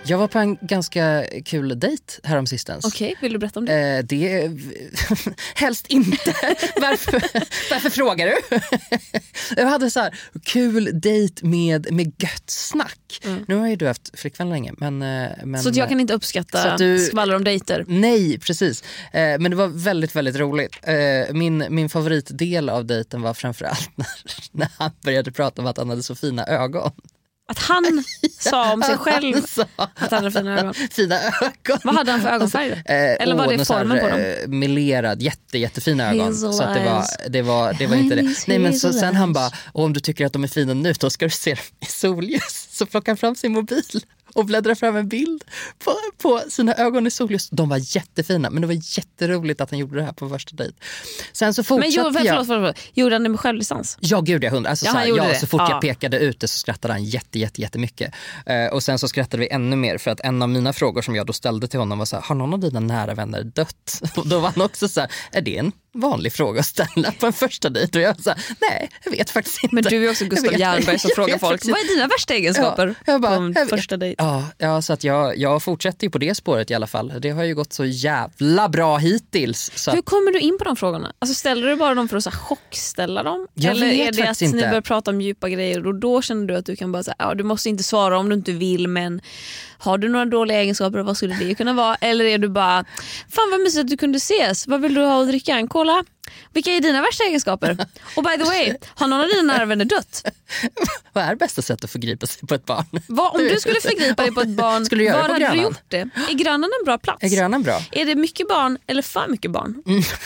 Jag var på en ganska kul dejt häromsistens. Okej, vill du berätta om det? Det helst inte. Varför frågar du? Jag hade så här kul dejt med gött snack. Nu har ju du haft flickvän länge. Men, så att jag kan inte uppskatta skvaller om dejter? Nej, precis. Men det var väldigt, väldigt roligt. Min favoritdel av dejten var framförallt när han började prata om att han hade så fina ögon. Att han sa om sig själv att han hade fina ögon. Fina ögon. Vad hade han för ögonfärg? Eller var det formen på dem? Melerad, jättefina ögon. Så att det var inte det. Nej, men så sen han bara, och om du tycker att de är fina nu, då ska du se dem i solljus. Så plockar han fram sin mobil och bläddrar fram en bild på sina ögon i solljus. De var jättefina, men det var jätteroligt att han gjorde det här på första dejt. Sen så fortsatte förlåt. Gjorde han det med självdistans? Ja, gud, jag hundra. Alltså, så fort jag pekade ut det så skrattade han jättemycket. Och sen så skrattade vi ännu mer för att en av mina frågor som jag då ställde till honom var så här, har någon av dina nära vänner dött? Och då var han också så här, är det en vanlig fråga att ställa på en första dejt? Och jag sa, nej, jag vet faktiskt inte. Men du är också Gustav Jernberg som frågar folk, vad är dina värsta egenskaper på en första dejt? Ja, så att jag fortsätter ju på det spåret i alla fall. Det har ju gått så jävla bra hittills. Så hur kommer du in på de frågorna? Alltså ställer du bara dem för att så här chockställa dem? Eller är det att ni börjar prata om djupa grejer och då känner du att du kan bara säga, du måste inte svara om du inte vill, men har du några dåliga egenskaper, vad skulle det kunna vara? Eller är du bara, fan vad mysigt att du kunde ses, vad vill du ha att dricka? En cola? Vilka är dina värsta egenskaper? Och by the way, har någon av dina nära vänner dött? Vad är bästa sätt att förgripa sig på ett barn? Om du skulle förgripa dig på ett barn, var hade du gjort det? Är grannen en bra plats? Är grannen bra? Är det mycket barn eller för mycket barn?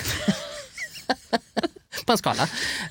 På en skala.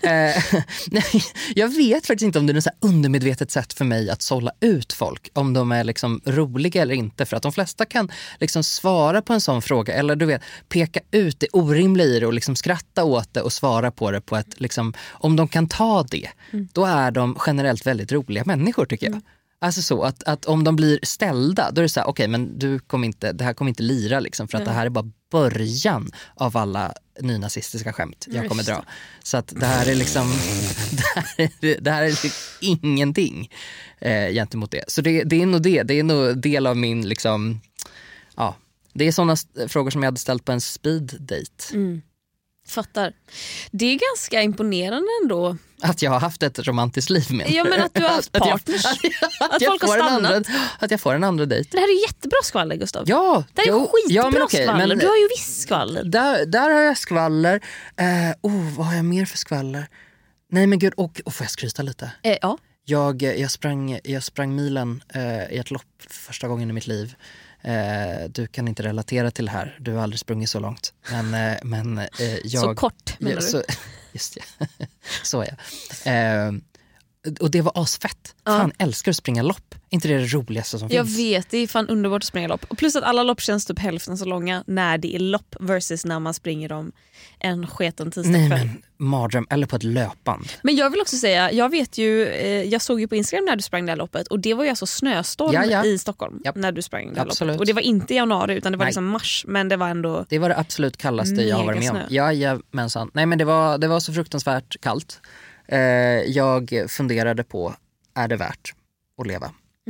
Jag vet faktiskt inte om det är något så här undermedvetet sätt för mig att sålla ut folk. Om de är liksom roliga eller inte. För att de flesta kan liksom svara på en sån fråga. Eller du vet, peka ut det orimliga i det och liksom skratta åt det och svara på det på ett liksom, om de kan ta det, då är de generellt väldigt roliga människor tycker jag. Alltså så att om de blir ställda, då är det så här, okej, men det här kommer inte lira liksom, för att det här är bara början av alla nynazistiska skämt jag kommer dra. Så att det här är liksom det här är liksom ingenting gentemot det. Så det är nog det är nog del av min liksom, ja, det är sådana frågor som jag hade ställt på en speed date. Fattar. Det är ganska imponerande ändå. Att jag har haft ett romantiskt liv med. Ja, men att du har haft partners. Att folk har stannat. Att jag får en andra dejt. Det här är jättebra skvaller, Gustav. Ja. Det här är skitbra skvaller. Men du har ju viss skvaller. Där har jag skvaller. Vad har jag mer för skvaller? Nej men gud, och får jag skryta lite? Ja. Jag sprang milen i ett lopp första gången i mitt liv. Du kan inte relatera till det här. Du har aldrig sprungit så långt. Men jag... Så kort menar du? Just det. Så är jag. Och det var asfett. Fan, älskar att springa lopp. Inte det roligaste som jag finns. Jag vet, det är fan underbart att springa lopp. Och plus att alla lopp känns typ hälften så långa när det är lopp versus när man springer dem en sketen tisdagkväll. Nej men, mardröm. Eller på ett löpband. Men jag vill också säga, jag vet ju, jag såg ju på Instagram när du sprang det här loppet. Och det var ju alltså snöstorm i Stockholm när du sprang det här loppet. Och det var inte januari utan det var liksom mars. Men det var ändå... Det var det absolut kallaste jag har varit med om. Jajamensan. Nej men det var så fruktansvärt kallt. Jag funderade på, är det värt att leva?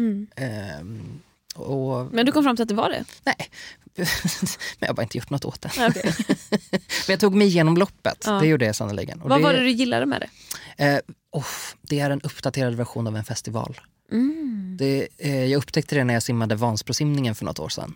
Men du kom fram till att det var det? Nej, men jag har bara inte gjort något åt det. Okay. Men jag tog mig igenom loppet, det gjorde jag sannoliken. Vad var det du gillade med det? Det är en uppdaterad version av en festival. Jag upptäckte det när jag simmade Vansbrosimningen för något år sedan.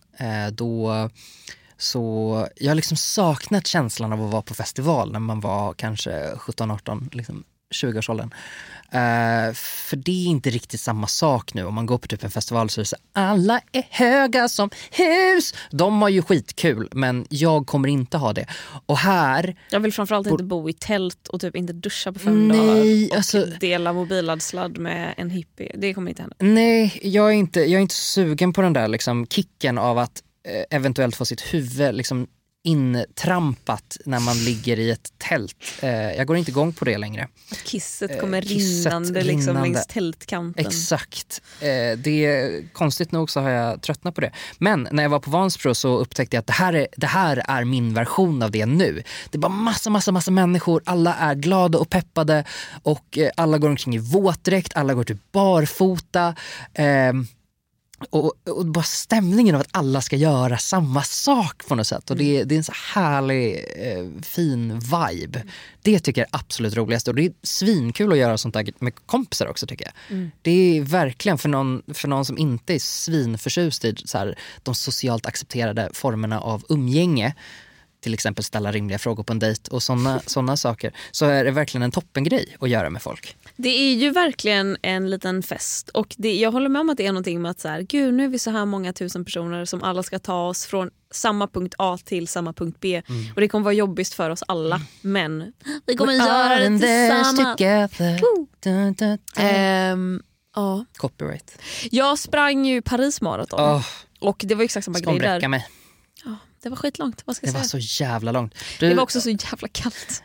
Så jag har liksom saknat känslan av att vara på festival när man var kanske 17-18, liksom 20-årsåldern. För det är inte riktigt samma sak nu. Om man går på typ en festival så är det så alla är höga som hus. De har ju skitkul, men jag kommer inte ha det. Och här... Jag vill framförallt inte bo i tält och typ inte duscha på 5 dagar och dela mobiladsladd med en hippie. Det kommer inte hända. Nej, jag är inte sugen på den där liksom kicken av att eventuellt få sitt huvud liksom intrampat när man ligger i ett tält. Jag går inte igång på det längre. Kisset kommer rinnande liksom längs tältkanten. Exakt. Det är konstigt nog så har jag tröttnat på det. Men när jag var på Vansbro så upptäckte jag att det här är min version av det nu. Det är bara massa människor. Alla är glada och peppade och alla går omkring i våtdräkt. Alla går typ barfota. Och bara stämningen av att alla ska göra samma sak på något sätt. Och det är en så härlig, fin vibe. Det tycker jag är absolut roligast. Och det är svinkul att göra sånt där med kompisar också, tycker jag. Det är verkligen för någon som inte är svinförtjust i så här, de socialt accepterade formerna av umgänge. Till exempel ställa rimliga frågor på en dejt och såna saker. Så är det verkligen en toppengrej att göra med folk. Det är ju verkligen en liten fest. Och jag håller med om att det är någonting med att så här, gud, nu är vi så här många tusen personer som alla ska ta oss från samma punkt A till samma punkt B. Och det kommer vara jobbigt för oss alla. Men vi kommer göra det tillsammans. Copyright. Jag sprang ju Paris maraton. Och det var exakt samma grej där. Mig. Det var skitlångt. Vad ska jag säga? Det var så jävla långt. Det var också så jävla kallt.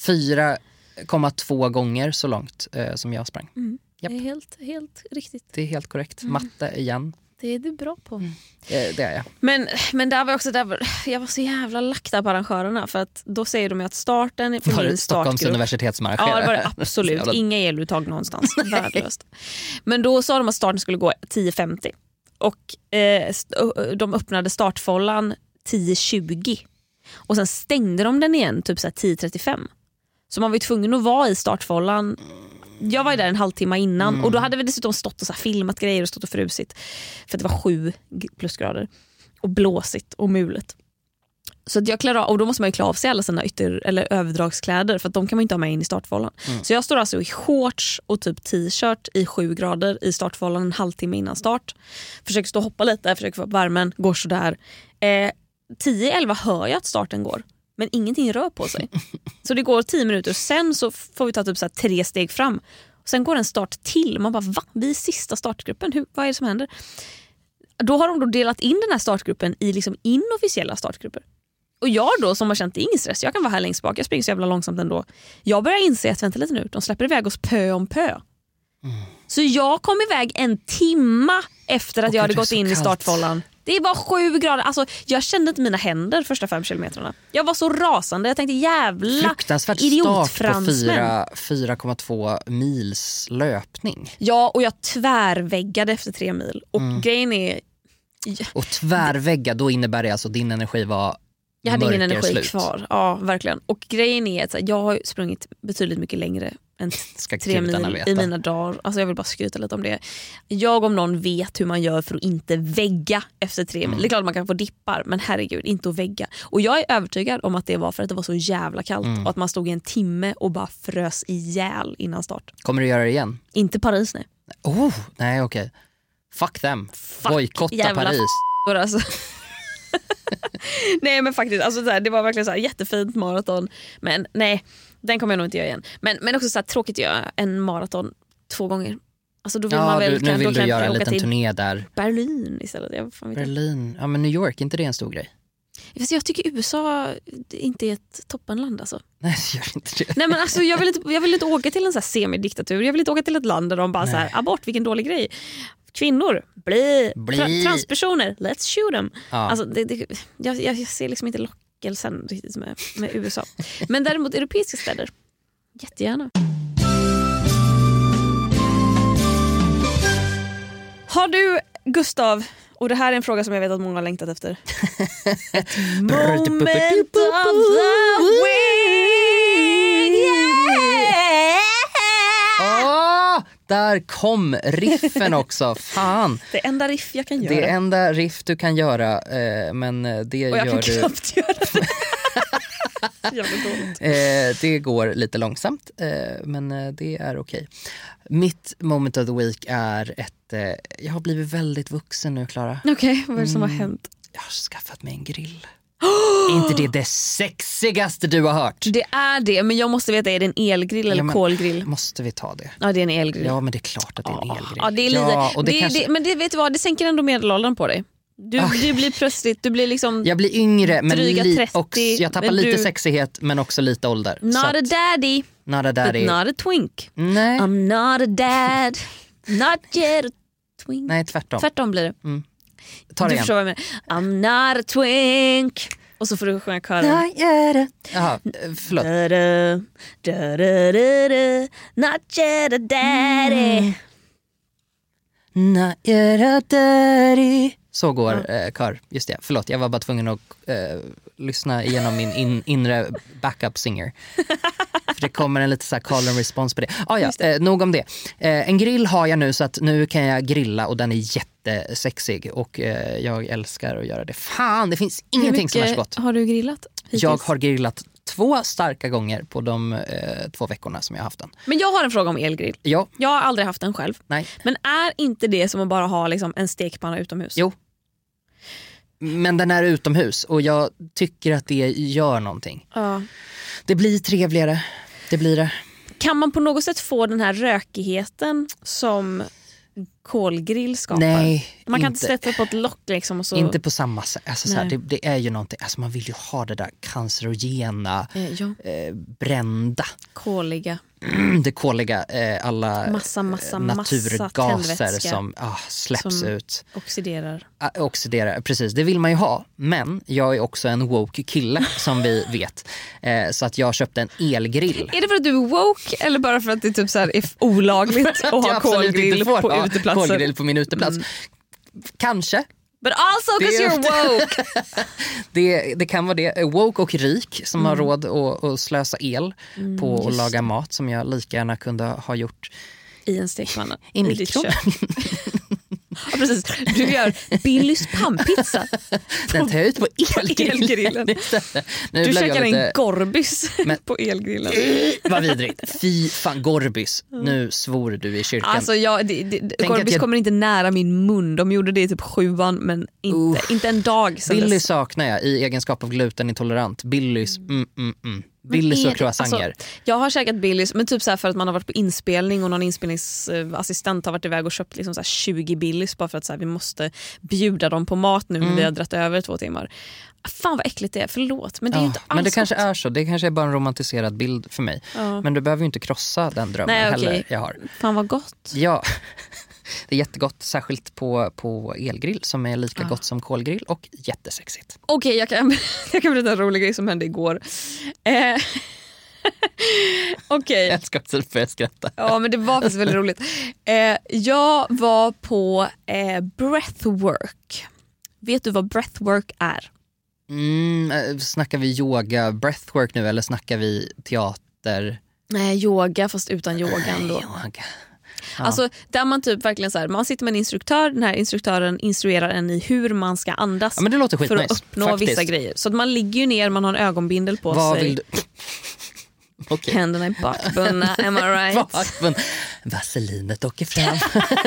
4,2 gånger så långt som jag sprang. Japp. Det är helt riktigt. Det är helt korrekt. Matte igen. Det är du bra på. Det är jag. Men där var också jag var så jävla lack där på arrangörerna, för att då säger de att starten för min Stockholms universitetsmarsch. Ja, det var det absolut. Inga eluttag någonstans. Värdelöst. Men då sa de att starten skulle gå 10.50 och de öppnade startfållan 10.20 och sen stängde de den igen typ så här 10.35. Så man var ju tvungen att vara i startfållan. Jag var ju där en halvtimme innan och då hade vi dessutom stått och så här filmat grejer och stått och frusit för att det var 7 plusgrader och blåsigt och mulet. Så att jag klarar av, och då måste man ju klä av sig alla sina eller överdragskläder, för att de kan man inte ha med in i startfållan. Så jag står alltså i shorts och typ t-shirt i 7 grader i startfållan en halvtimme innan start. Försöker stå och hoppa lite, försöker få upp värmen, går så där. 10-11 hör jag att starten går, men ingenting rör på sig. Så det går 10 minuter och sen så får vi ta typ så här 3 steg fram. Och sen går en start till. Man bara, va? Vi är sista startgruppen. Vad är det som händer? Då har de då delat in den här startgruppen i liksom inofficiella startgrupper. Och jag då, som har känt ingen stress, jag kan vara här längst bak, jag springer så jävla långsamt ändå. Jag börjar inse att vänta lite nu, de släpper iväg oss pö om pö. Så jag kom iväg en timma efter att jag hade gått in i startfållan. Det var 7 grader. Alltså, jag kände inte mina händer första 5 kilometrarna. Jag var så rasande. Jag tänkte jävla fruktansvärt idiotfransmän. Start på 4,2 mils löpning. Ja, och jag tvärväggade efter 3 mil. Och grejen är... Och tvärvägga, då innebär det alltså din energi var... Jag hade ingen energi kvar. Ja, verkligen. Och grejen är att jag har sprungit betydligt mycket längre än 3 mil i mina dagar. Alltså jag vill bara skryta lite om det. Jag om någon vet hur man gör för att inte vägga efter 3 mil. Det är klart att man kan få dippar, men herregud, inte att vägga. Och jag är övertygad om att det var för att det var så jävla kallt och att man stod i en timme och bara frös ihjäl innan start. Kommer du göra det igen? Inte Paris, nej. Nej, okej. Fuck them. Bojkotta Paris. Alltså. Nej, men faktiskt alltså, det var verkligen så här, jättefint maraton. Men nej, den kommer jag nog inte göra igen. Men också så här, tråkigt att göra en maraton 2 gånger. Alltså, då vill man väl, nu vill du göra en liten turné där. Berlin istället. Berlin, ja, men New York, inte det en stor grej? Jag tycker USA inte är ett toppenland alltså. Nej, det gör inte det. Nej, men alltså, jag vill inte åka till en så här semidiktatur. Jag vill inte åka till ett land där de bara så här, abort, vilken dålig grej. Kvinnor, bli. Transpersoner, let's shoot them. Ja. Alltså, jag ser liksom inte lockelsen riktigt med USA. Men däremot europeiska städer, jättegärna. Har du, Gustav, och det här är en fråga som jag vet att många har längtat efter. Ett moment of the week, yeah! Där kom riffen också. Fan. Det enda riff jag kan göra. Det enda riff du kan göra, men det gör du. Och jag kan knappt göra det. Det går lite långsamt, men det är okej. Mitt moment of the week är jag har blivit väldigt vuxen nu, Klara. Okej, vad är det som har hänt? Jag har skaffat mig en grill. Inte det sexigaste du har hört? Det är det, men jag måste veta, är det en elgrill eller kolgrill? Måste vi ta det? Ja, det är en elgrill. Ja, men det är klart att det är en elgrill. Ja, det är lite, men det, vet du vad, det sänker ändå medelåldern på dig. Du blir plötsligt, du blir liksom... Jag blir yngre, men 30, jag tappar lite sexighet, men också lite ålder. Not a daddy. Not a daddy. But not a twink. Nej. I'm not a dad. Not yet a twink. Nej, tvärtom. Tvärtom blir det. Ta det igen. Förstår vad jag menar. I'm not a twink. Och så får du sjunga kören. Jaha, förlåt. Not yet a daddy. Så går kör. Just det, förlåt. Jag var bara tvungen att lyssna igenom min inre backup singer. För det kommer en lite så här call and response på det. Nog om det. En grill har jag nu så att nu kan jag grilla och den är jättesexig. Och jag älskar att göra det. Fan, det finns ingenting som är så gott. Har du grillat hittills? Jag har grillat 2 starka gånger på de 2 veckorna som jag har haft den. Men jag har en fråga om elgrill. Ja. Jag har aldrig haft den själv. Nej. Men är inte det som att bara ha liksom en stekpanna utomhus? Jo. Men den är utomhus och jag tycker att det gör någonting. Ja. Det blir trevligare. Det blir det. Kan man på något sätt få den här rökigheten som kolgrill skapar? Nej, man kan inte sätta på ett lock liksom och så... Inte på samma sätt. Alltså, så här, det är ju någonting. Alltså, man vill ju ha det där cancerogena, brända. Koliga. Det koliga, alla massa naturgaser som släpps som ut. Oxiderar, precis. Det vill man ju ha. Men jag är också en woke kille som vi vet. Så att jag köpte en elgrill. Är det för att du är woke eller bara för att det typ så här är olagligt att ha kolgrill på uteplatser? Kolgrill på min uteplats. Kanske. But also because you're woke. det kan vara det. Woke och rik som har råd att slösa el på att laga mat som jag lika gärna kunde ha gjort i en stekpanna. I mikron. Ja, precis. Du gör Billys pannpizza. Den tar jag ut på elgrillen. Du käkar en Gorbis på elgrillen. Vad vidrigt. Fy fan, Gorbis. Nu svor du i kyrkan. Alltså, Gorbis kommer inte nära min mun. De gjorde det i typ 7:an, men inte en dag sedan. Billy saknar jag i egenskap av glutenintolerant. Billys, Billys och croissanter. Alltså, jag har käkat Billys, men typ så här för att man har varit på inspelning och någon inspelningsassistent har varit iväg och köpt liksom så här 20 Billys bara för att så här, vi måste bjuda dem på mat nu när vi har dratt över 2 timmar. Fan vad äckligt det är, förlåt. Men det är inte alls. Men det kanske är så. Det kanske är bara en romantiserad bild för mig. Men du behöver ju inte krossa den drömmen heller jag har. Fan vad gott. Ja. Det är jättegott, särskilt på elgrill som är lika gott som kolgrill och jättesexigt. Okej, jag kan berätta en rolig grej som hände igår. Okej. Jag älskar att du börjar skratta. Ja, men det var faktiskt väldigt roligt. Jag var på breathwork. Vet du vad breathwork är? Snackar vi yoga, breathwork nu eller snackar vi teater? Nej, yoga fast utan yogan då. Yoga. Ja. Alltså där man typ verkligen så här, man sitter med en instruktör, den här instruktören instruerar en i hur man ska andas men det låter för att uppnå faktiskt. Vissa grejer. Så att man ligger ju ner, man har en ögonbindel på Vad sig. Vill du? Okay. Händerna i bakbundna, am I right? Vaselinet åker fram.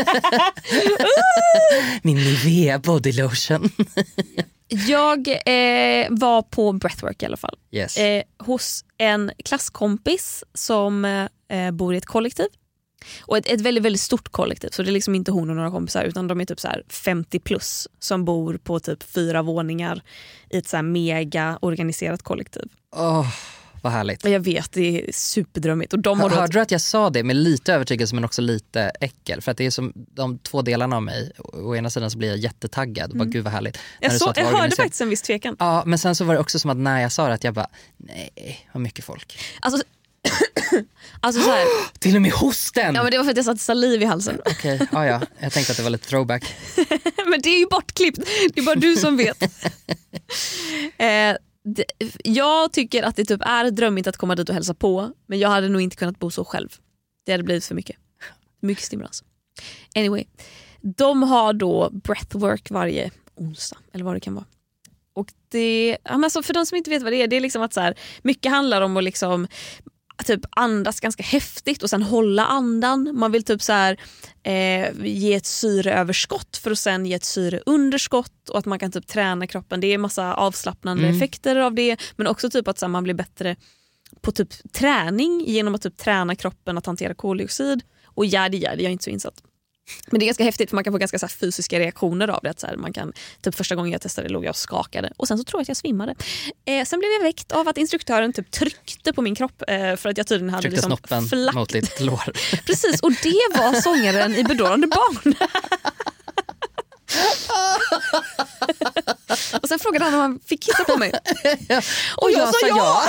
Min Nivea body lotion. Jag var på breathwork i alla fall. Yes. Hos en klasskompis som bor i ett kollektiv. Och ett väldigt, väldigt stort kollektiv. Så det är liksom inte hon och några kompisar, utan de är typ så här 50 plus som bor på typ 4 våningar i ett så här mega organiserat kollektiv. Vad härligt. Jag vet, det är superdrömmigt. Och hörde du att jag sa det med lite övertygelse men också lite äckel? För att det är som de 2 delarna av mig. Å ena sidan så blir jag jättetaggad. Bara, gud vad härligt. Jag hörde faktiskt en viss tvekan. Ja, men sen så var det också som att när jag sa det att jag bara, nej, vad mycket folk. Alltså så här, till och med hosten. Ja, men det var för att jag satte saliv i halsen. Okej, ja. Jag tänkte att det var lite throwback. Men det är ju bortklippt. Det är bara du som vet. Jag tycker att det typ är drömmigt att komma dit och hälsa på. Men jag hade nog inte kunnat bo så själv. Det hade blivit för mycket. Mycket stimulans. Anyway, de har då breathwork varje onsdag. Eller vad det kan vara. Och det, alltså för de som inte vet vad det är liksom att så här, mycket handlar om att liksom typ andas ganska häftigt och sen hålla andan. Man vill typ så här ge ett syreöverskott för att sen ge ett syreunderskott, och att man kan typ träna kroppen. Det är massa avslappnande effekter av det, men också typ att så här, man blir bättre på typ träning genom att typ träna kroppen att hantera koldioxid. Och jag är inte så insatt. Men det är ganska häftigt för man kan få ganska så här fysiska reaktioner av det. Att så här, man kan, typ första gången jag testade låg jag och skakade. Och sen så tror jag att jag svimmade. Sen blev jag väckt av att instruktören typ tryckte på min kropp. För att jag tydligen hade liksom snoppen mot ditt lår. Precis, och det var sångaren i Bedårande barn. Och sen frågade han om han fick kissa på mig. Och jag sa ja.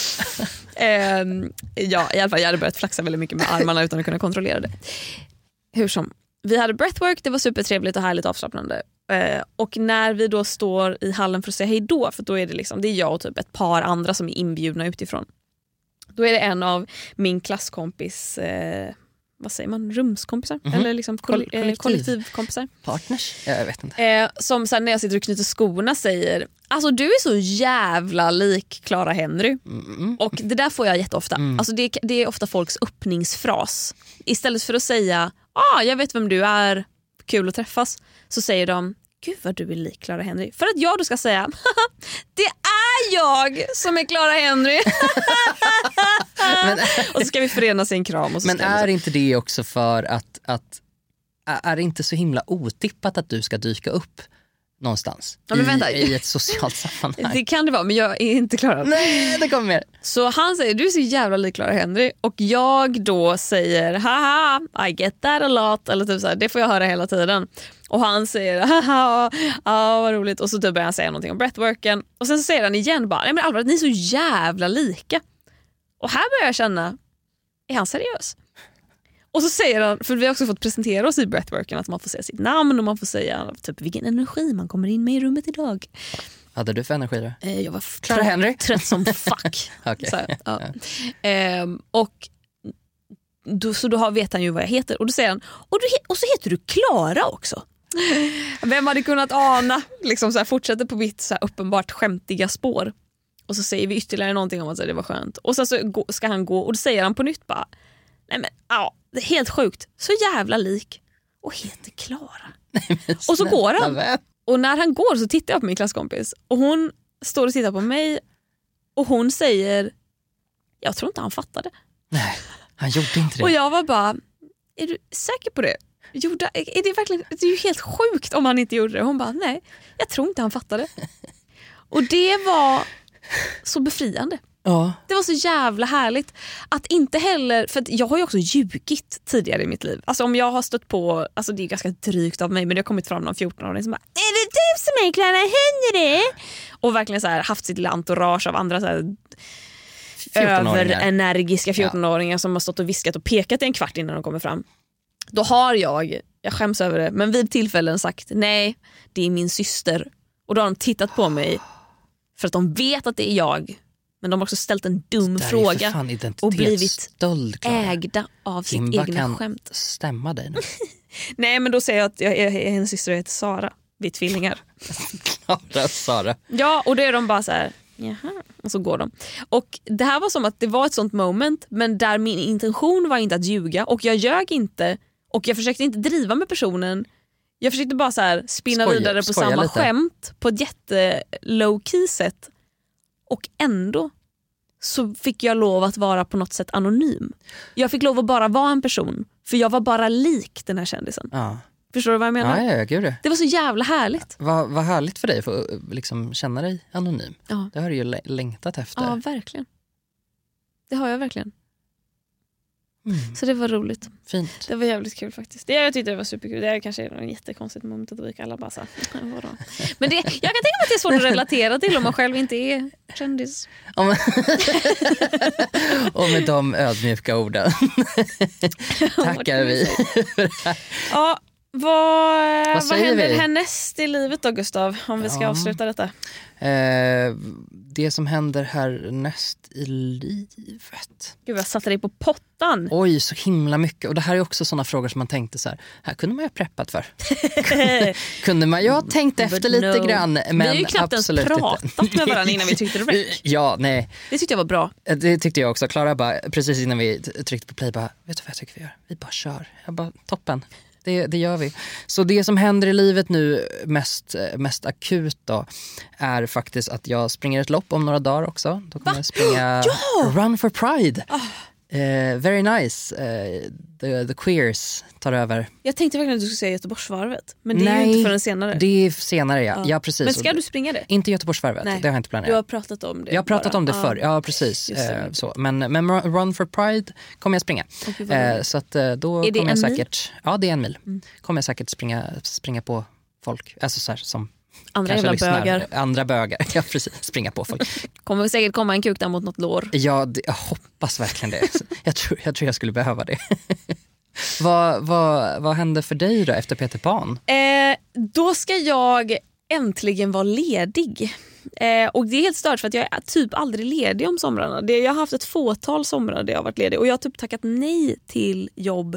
Ja, i alla fall jag hade börjat flaxa väldigt mycket med armarna utan att kunna kontrollera det. hur som. Vi hade breathwork, det var supertrevligt och härligt avslappnande. Och när vi då står i hallen för att säga hej då, för då är det liksom, det är jag och typ ett par andra som är inbjudna utifrån. Då är det en av min klasskompis, vad säger man, rumskompisar? Eller liksom kollektivkompisar. Partners? Jag vet inte. Som sen när jag sitter och knyter skorna säger, alltså du är så jävla lik Clara Henry. Och det där får jag jätteofta. Alltså det är ofta folks öppningsfras. Istället för att säga, jag vet vem du är, kul att träffas, så säger de, gud vad du är lik Clara Henry. För att jag då ska säga, det är jag som är Clara Henry. Och så ska vi förenas i en kram. Och så men är inte det också för att är det inte så himla otippat att du ska dyka upp någonstans i ett socialt sammanhang? Det kan det vara, men jag är inte Clara. Nej, det kommer mer. Så han säger, du är så jävla lik Clara Henry. Och jag då säger, haha, I get that a lot. Eller typ så här, det får jag höra hela tiden. Och han säger, haha, vad roligt. Och så typ börjar han säga någonting om breathworken. Och sen så säger han igen bara, nej men allvarligt, ni är så jävla lika. Och här börjar jag känna, är han seriös? Och så säger han, för vi har också fått presentera oss i breathworken, att man får säga sitt namn och man får säga typ vilken energi man kommer in med i rummet idag. Hade du för energi då? Jag var Clara Henry? trött som fuck. Okay. Och då vet han ju vad jag heter. Och då säger han, och så heter du Clara också. Vem hade kunnat ana? Liksom så här, fortsätter på mitt så här uppenbart skämtiga spår. Och så säger vi ytterligare någonting om att det var skönt. Och sen så ska han gå och då säger han på nytt bara, nej men det är helt sjukt. Så jävla lik. Och heter Clara. Och så går han. Och när han går så tittar jag på min klasskompis. Och hon står och tittar på mig. Och hon säger, jag tror inte han fattade. Nej, han gjorde inte det. Och jag var bara, är du säker på det? Är det verkligen, det är ju helt sjukt om han inte gjorde det. Och hon bara, nej, jag tror inte han fattade. Och det var så befriande. Ja. Det var så jävla härligt att inte heller, för att jag har ju också ljugit tidigare i mitt liv. Alltså om jag har stött på, alltså det är ganska drygt av mig, men det har kommit fram någon 14-åring som bara, är det du som är Clara Henry? Och verkligen så här haft sitt lilla entourage av andra så här överenergiska 14-åringar som har stått och viskat och pekat i en kvart innan de kommer fram. Då har jag skäms över det, men vid tillfällen sagt, nej, det är min syster. Och då har de tittat på mig för att de vet att det är jag. Men de har också ställt en dum fråga och blivit ägda av sitt egna skämt. Stämma dig nu. Nej, men då säger jag att jag är hennes syster och heter Sara. Vi är tvillingar. Sara. Ja, och då är de bara så här, jaha. Och så går de. Och det här var som att det var ett sånt moment, men där min intention var inte att ljuga. Och jag ljög inte. Och jag försökte inte driva med personen. Jag försökte bara så här spinna vidare på samma lite. Skämt på ett jätte low key sätt. Och ändå så fick jag lov att vara på något sätt anonym. Jag fick lov att bara vara en person. För jag var bara lik den här kändisen. Ja. Förstår du vad jag menar? Ja, gud det. Det var så jävla härligt. Vad härligt för dig för att liksom känna dig anonym. Ja. Det har du ju längtat efter. Ja, verkligen. Det har jag verkligen. Så det var roligt. Fint. Det var jävligt kul faktiskt. Jag tyckte det var superkul. Det är kanske en jättekonstigt moment att vi alla bara så här, vadå? Men jag kan tänka mig att det är svårt att relatera till om man själv inte är kändis. Och med de ödmjuka orden tackar vi. Ja, vad händer härnäst i livet då, Gustav? Om vi ska avsluta detta. Det som händer härnäst i livet. Gud, jag satte dig på pottan. Oj, så himla mycket. Och det här är också såna frågor som man tänkte så här kunde man ju ha preppat för. Kunde man ju ha tänkt efter lite grann. Men vi har ju knappt ens pratat med varandra innan vi tryckte rec. Ja, nej. Det tyckte jag var bra. Det tyckte jag också. Klara bara, precis innan vi tryckte på play, bara, vet du vad jag tycker vi gör? Vi bara kör. Jag bara, toppen. Det gör vi. Så det som händer i livet nu mest akut då är faktiskt att jag springer ett lopp om några dagar också. Då kommer jag springa Run for Pride. Very nice. The queers tar över. Jag tänkte verkligen att du skulle säga Göteborgsvarvet. Men det är ju inte förrän senare. Det är senare, ja precis. Men ska du springa det? Inte Göteborgsvarvet, det har jag inte planerat. Du har pratat om det. Jag har pratat om det förr, ja precis. Så. Men Run for Pride kommer jag springa. Så att då kommer jag säkert... Ja, det är 1 mil. Kommer jag säkert springa på folk. Alltså så här, som... Andra jävla bögar. Andra bögar, ja precis, springa på folk. Kommer säkert komma en kuk där mot något lår. Ja, jag hoppas verkligen det. Jag tror jag skulle behöva det. Vad hände för dig då efter Peter Pan? Då ska jag äntligen vara ledig. Och det är helt stört för att jag är typ aldrig ledig om somrarna. Jag har haft ett fåtal somrar där jag har varit ledig. Och jag har typ tackat nej till jobb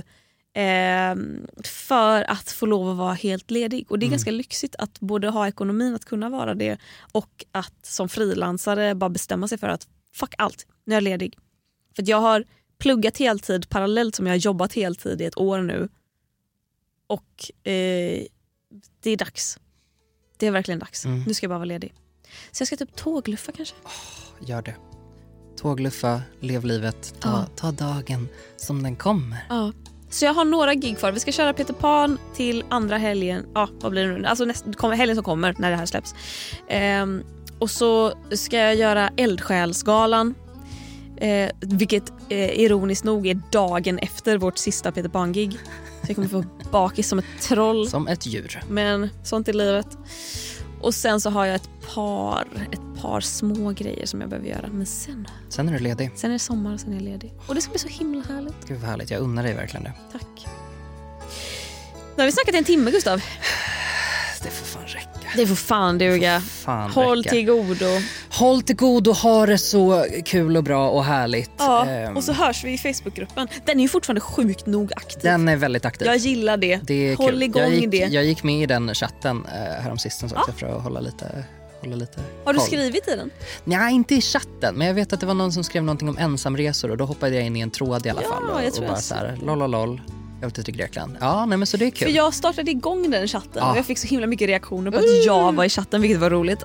för att få lov att vara helt ledig. Och det är ganska lyxigt att både ha ekonomin att kunna vara det och att som frilansare bara bestämma sig för att fuck allt, nu är jag ledig. För att jag har pluggat heltid parallellt som jag har jobbat heltid i ett år nu. Och det är dags. Det är verkligen dags. Nu ska jag bara vara ledig. Så jag ska typ tågluffa kanske. Gör det. Tågluffa, lev livet, ta dagen som den kommer. Ja. Så jag har några gig kvar. Vi ska köra Peter Pan till andra helgen. Ja, vad blir det nu? Alltså helgen som kommer när det här släpps. Och så ska jag göra Eldsjälsgalan. Vilket ironiskt nog är dagen efter vårt sista Peter Pan-gig. Så jag kommer få bakis som ett troll. Som ett djur. Men sånt är livet. Och sen så har jag ett par små grejer som jag behöver göra. Men sen är du ledig. Sen är det sommar och sen är jag ledig. Och det ska bli så himla härligt. Gud vad härligt, jag unnar dig verkligen det. Tack. Nu har vi snackat en timme, Gustav. Det får fan räcka. Det får fan duga. Håll till godo. Håll till godo, ha det så kul och bra och härligt. Ja, och så hörs vi i Facebookgruppen. Den är ju fortfarande sjukt nog aktiv. Den är väldigt aktiv. Jag gillar det. Det är håll kul. Igång det. Jag gick med i den chatten häromsistens också för att hålla lite Har du koll. Skrivit i den? Nej, inte i chatten, men jag vet att det var någon som skrev någonting om ensamresor och då hoppade jag in i en tråd i alla fall och bara så här lololol. Jag åkte till Grekland. Ja, nej, men så det är kul. För jag startade igång den chatten och jag fick så himla mycket reaktioner på att jag var i chatten, vilket var roligt.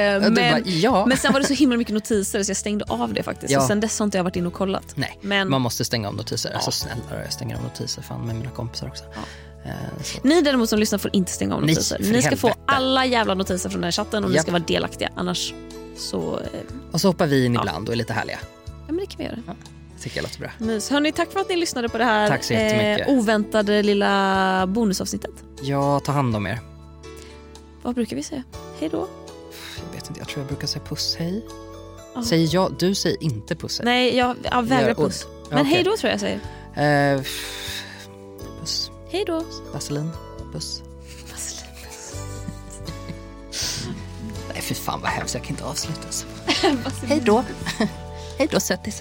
Men sen var det så himla mycket notiser så jag stängde av det faktiskt. Och sen dess har inte jag varit in och kollat. Nej, men man måste stänga av notiser. Alltså snälla, jag stänger av notiser fan med mina kompisar också. Ni däremot som lyssnar får inte stänga av notiser. Ni ska få alla jävla notiser från den här chatten och ni ska vara delaktiga. Annars så... Och så hoppar vi in ibland och är lite härliga. Ja, men det kan vi göra. Ja. Tycker jag låter bra. Hörrni, tack för att ni lyssnade på det här tack så jättemycket. Oväntade lilla bonusavsnittet. Ja, ta hand om er. Vad brukar vi säga? Hej då. Jag vet inte, jag tror jag brukar säga puss, hej. Säger jag, du säger inte puss, hej. Nej, jag vägrar puss. Men hej då tror jag säger. Puss. Hej då. Vaselin, puss. Nej, för fan vad hemskt, jag kan inte avsluta så. Hej då. Hej då, söttis.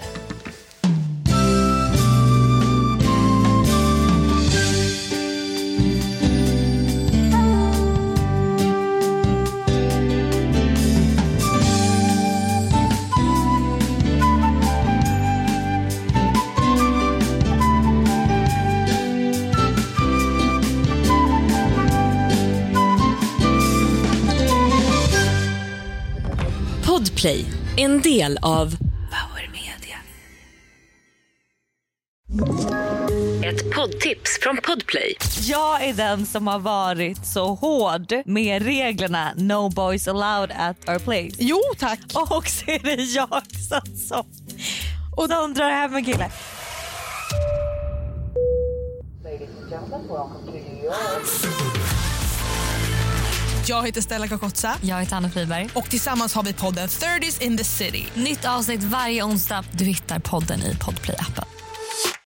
Podplay, en del av Power Media. Ett poddtips från Podplay. Jag är den som har varit så hård med reglerna No boys allowed at our place. Jo, tack. Och så är det jag som och de drar hem en kille. Jag heter Stella Kakotsa. Jag heter Anna Friberg. Och tillsammans har vi podden 30s in the City. Nytt avsnitt varje onsdag. Du hittar podden i Podplay-appen.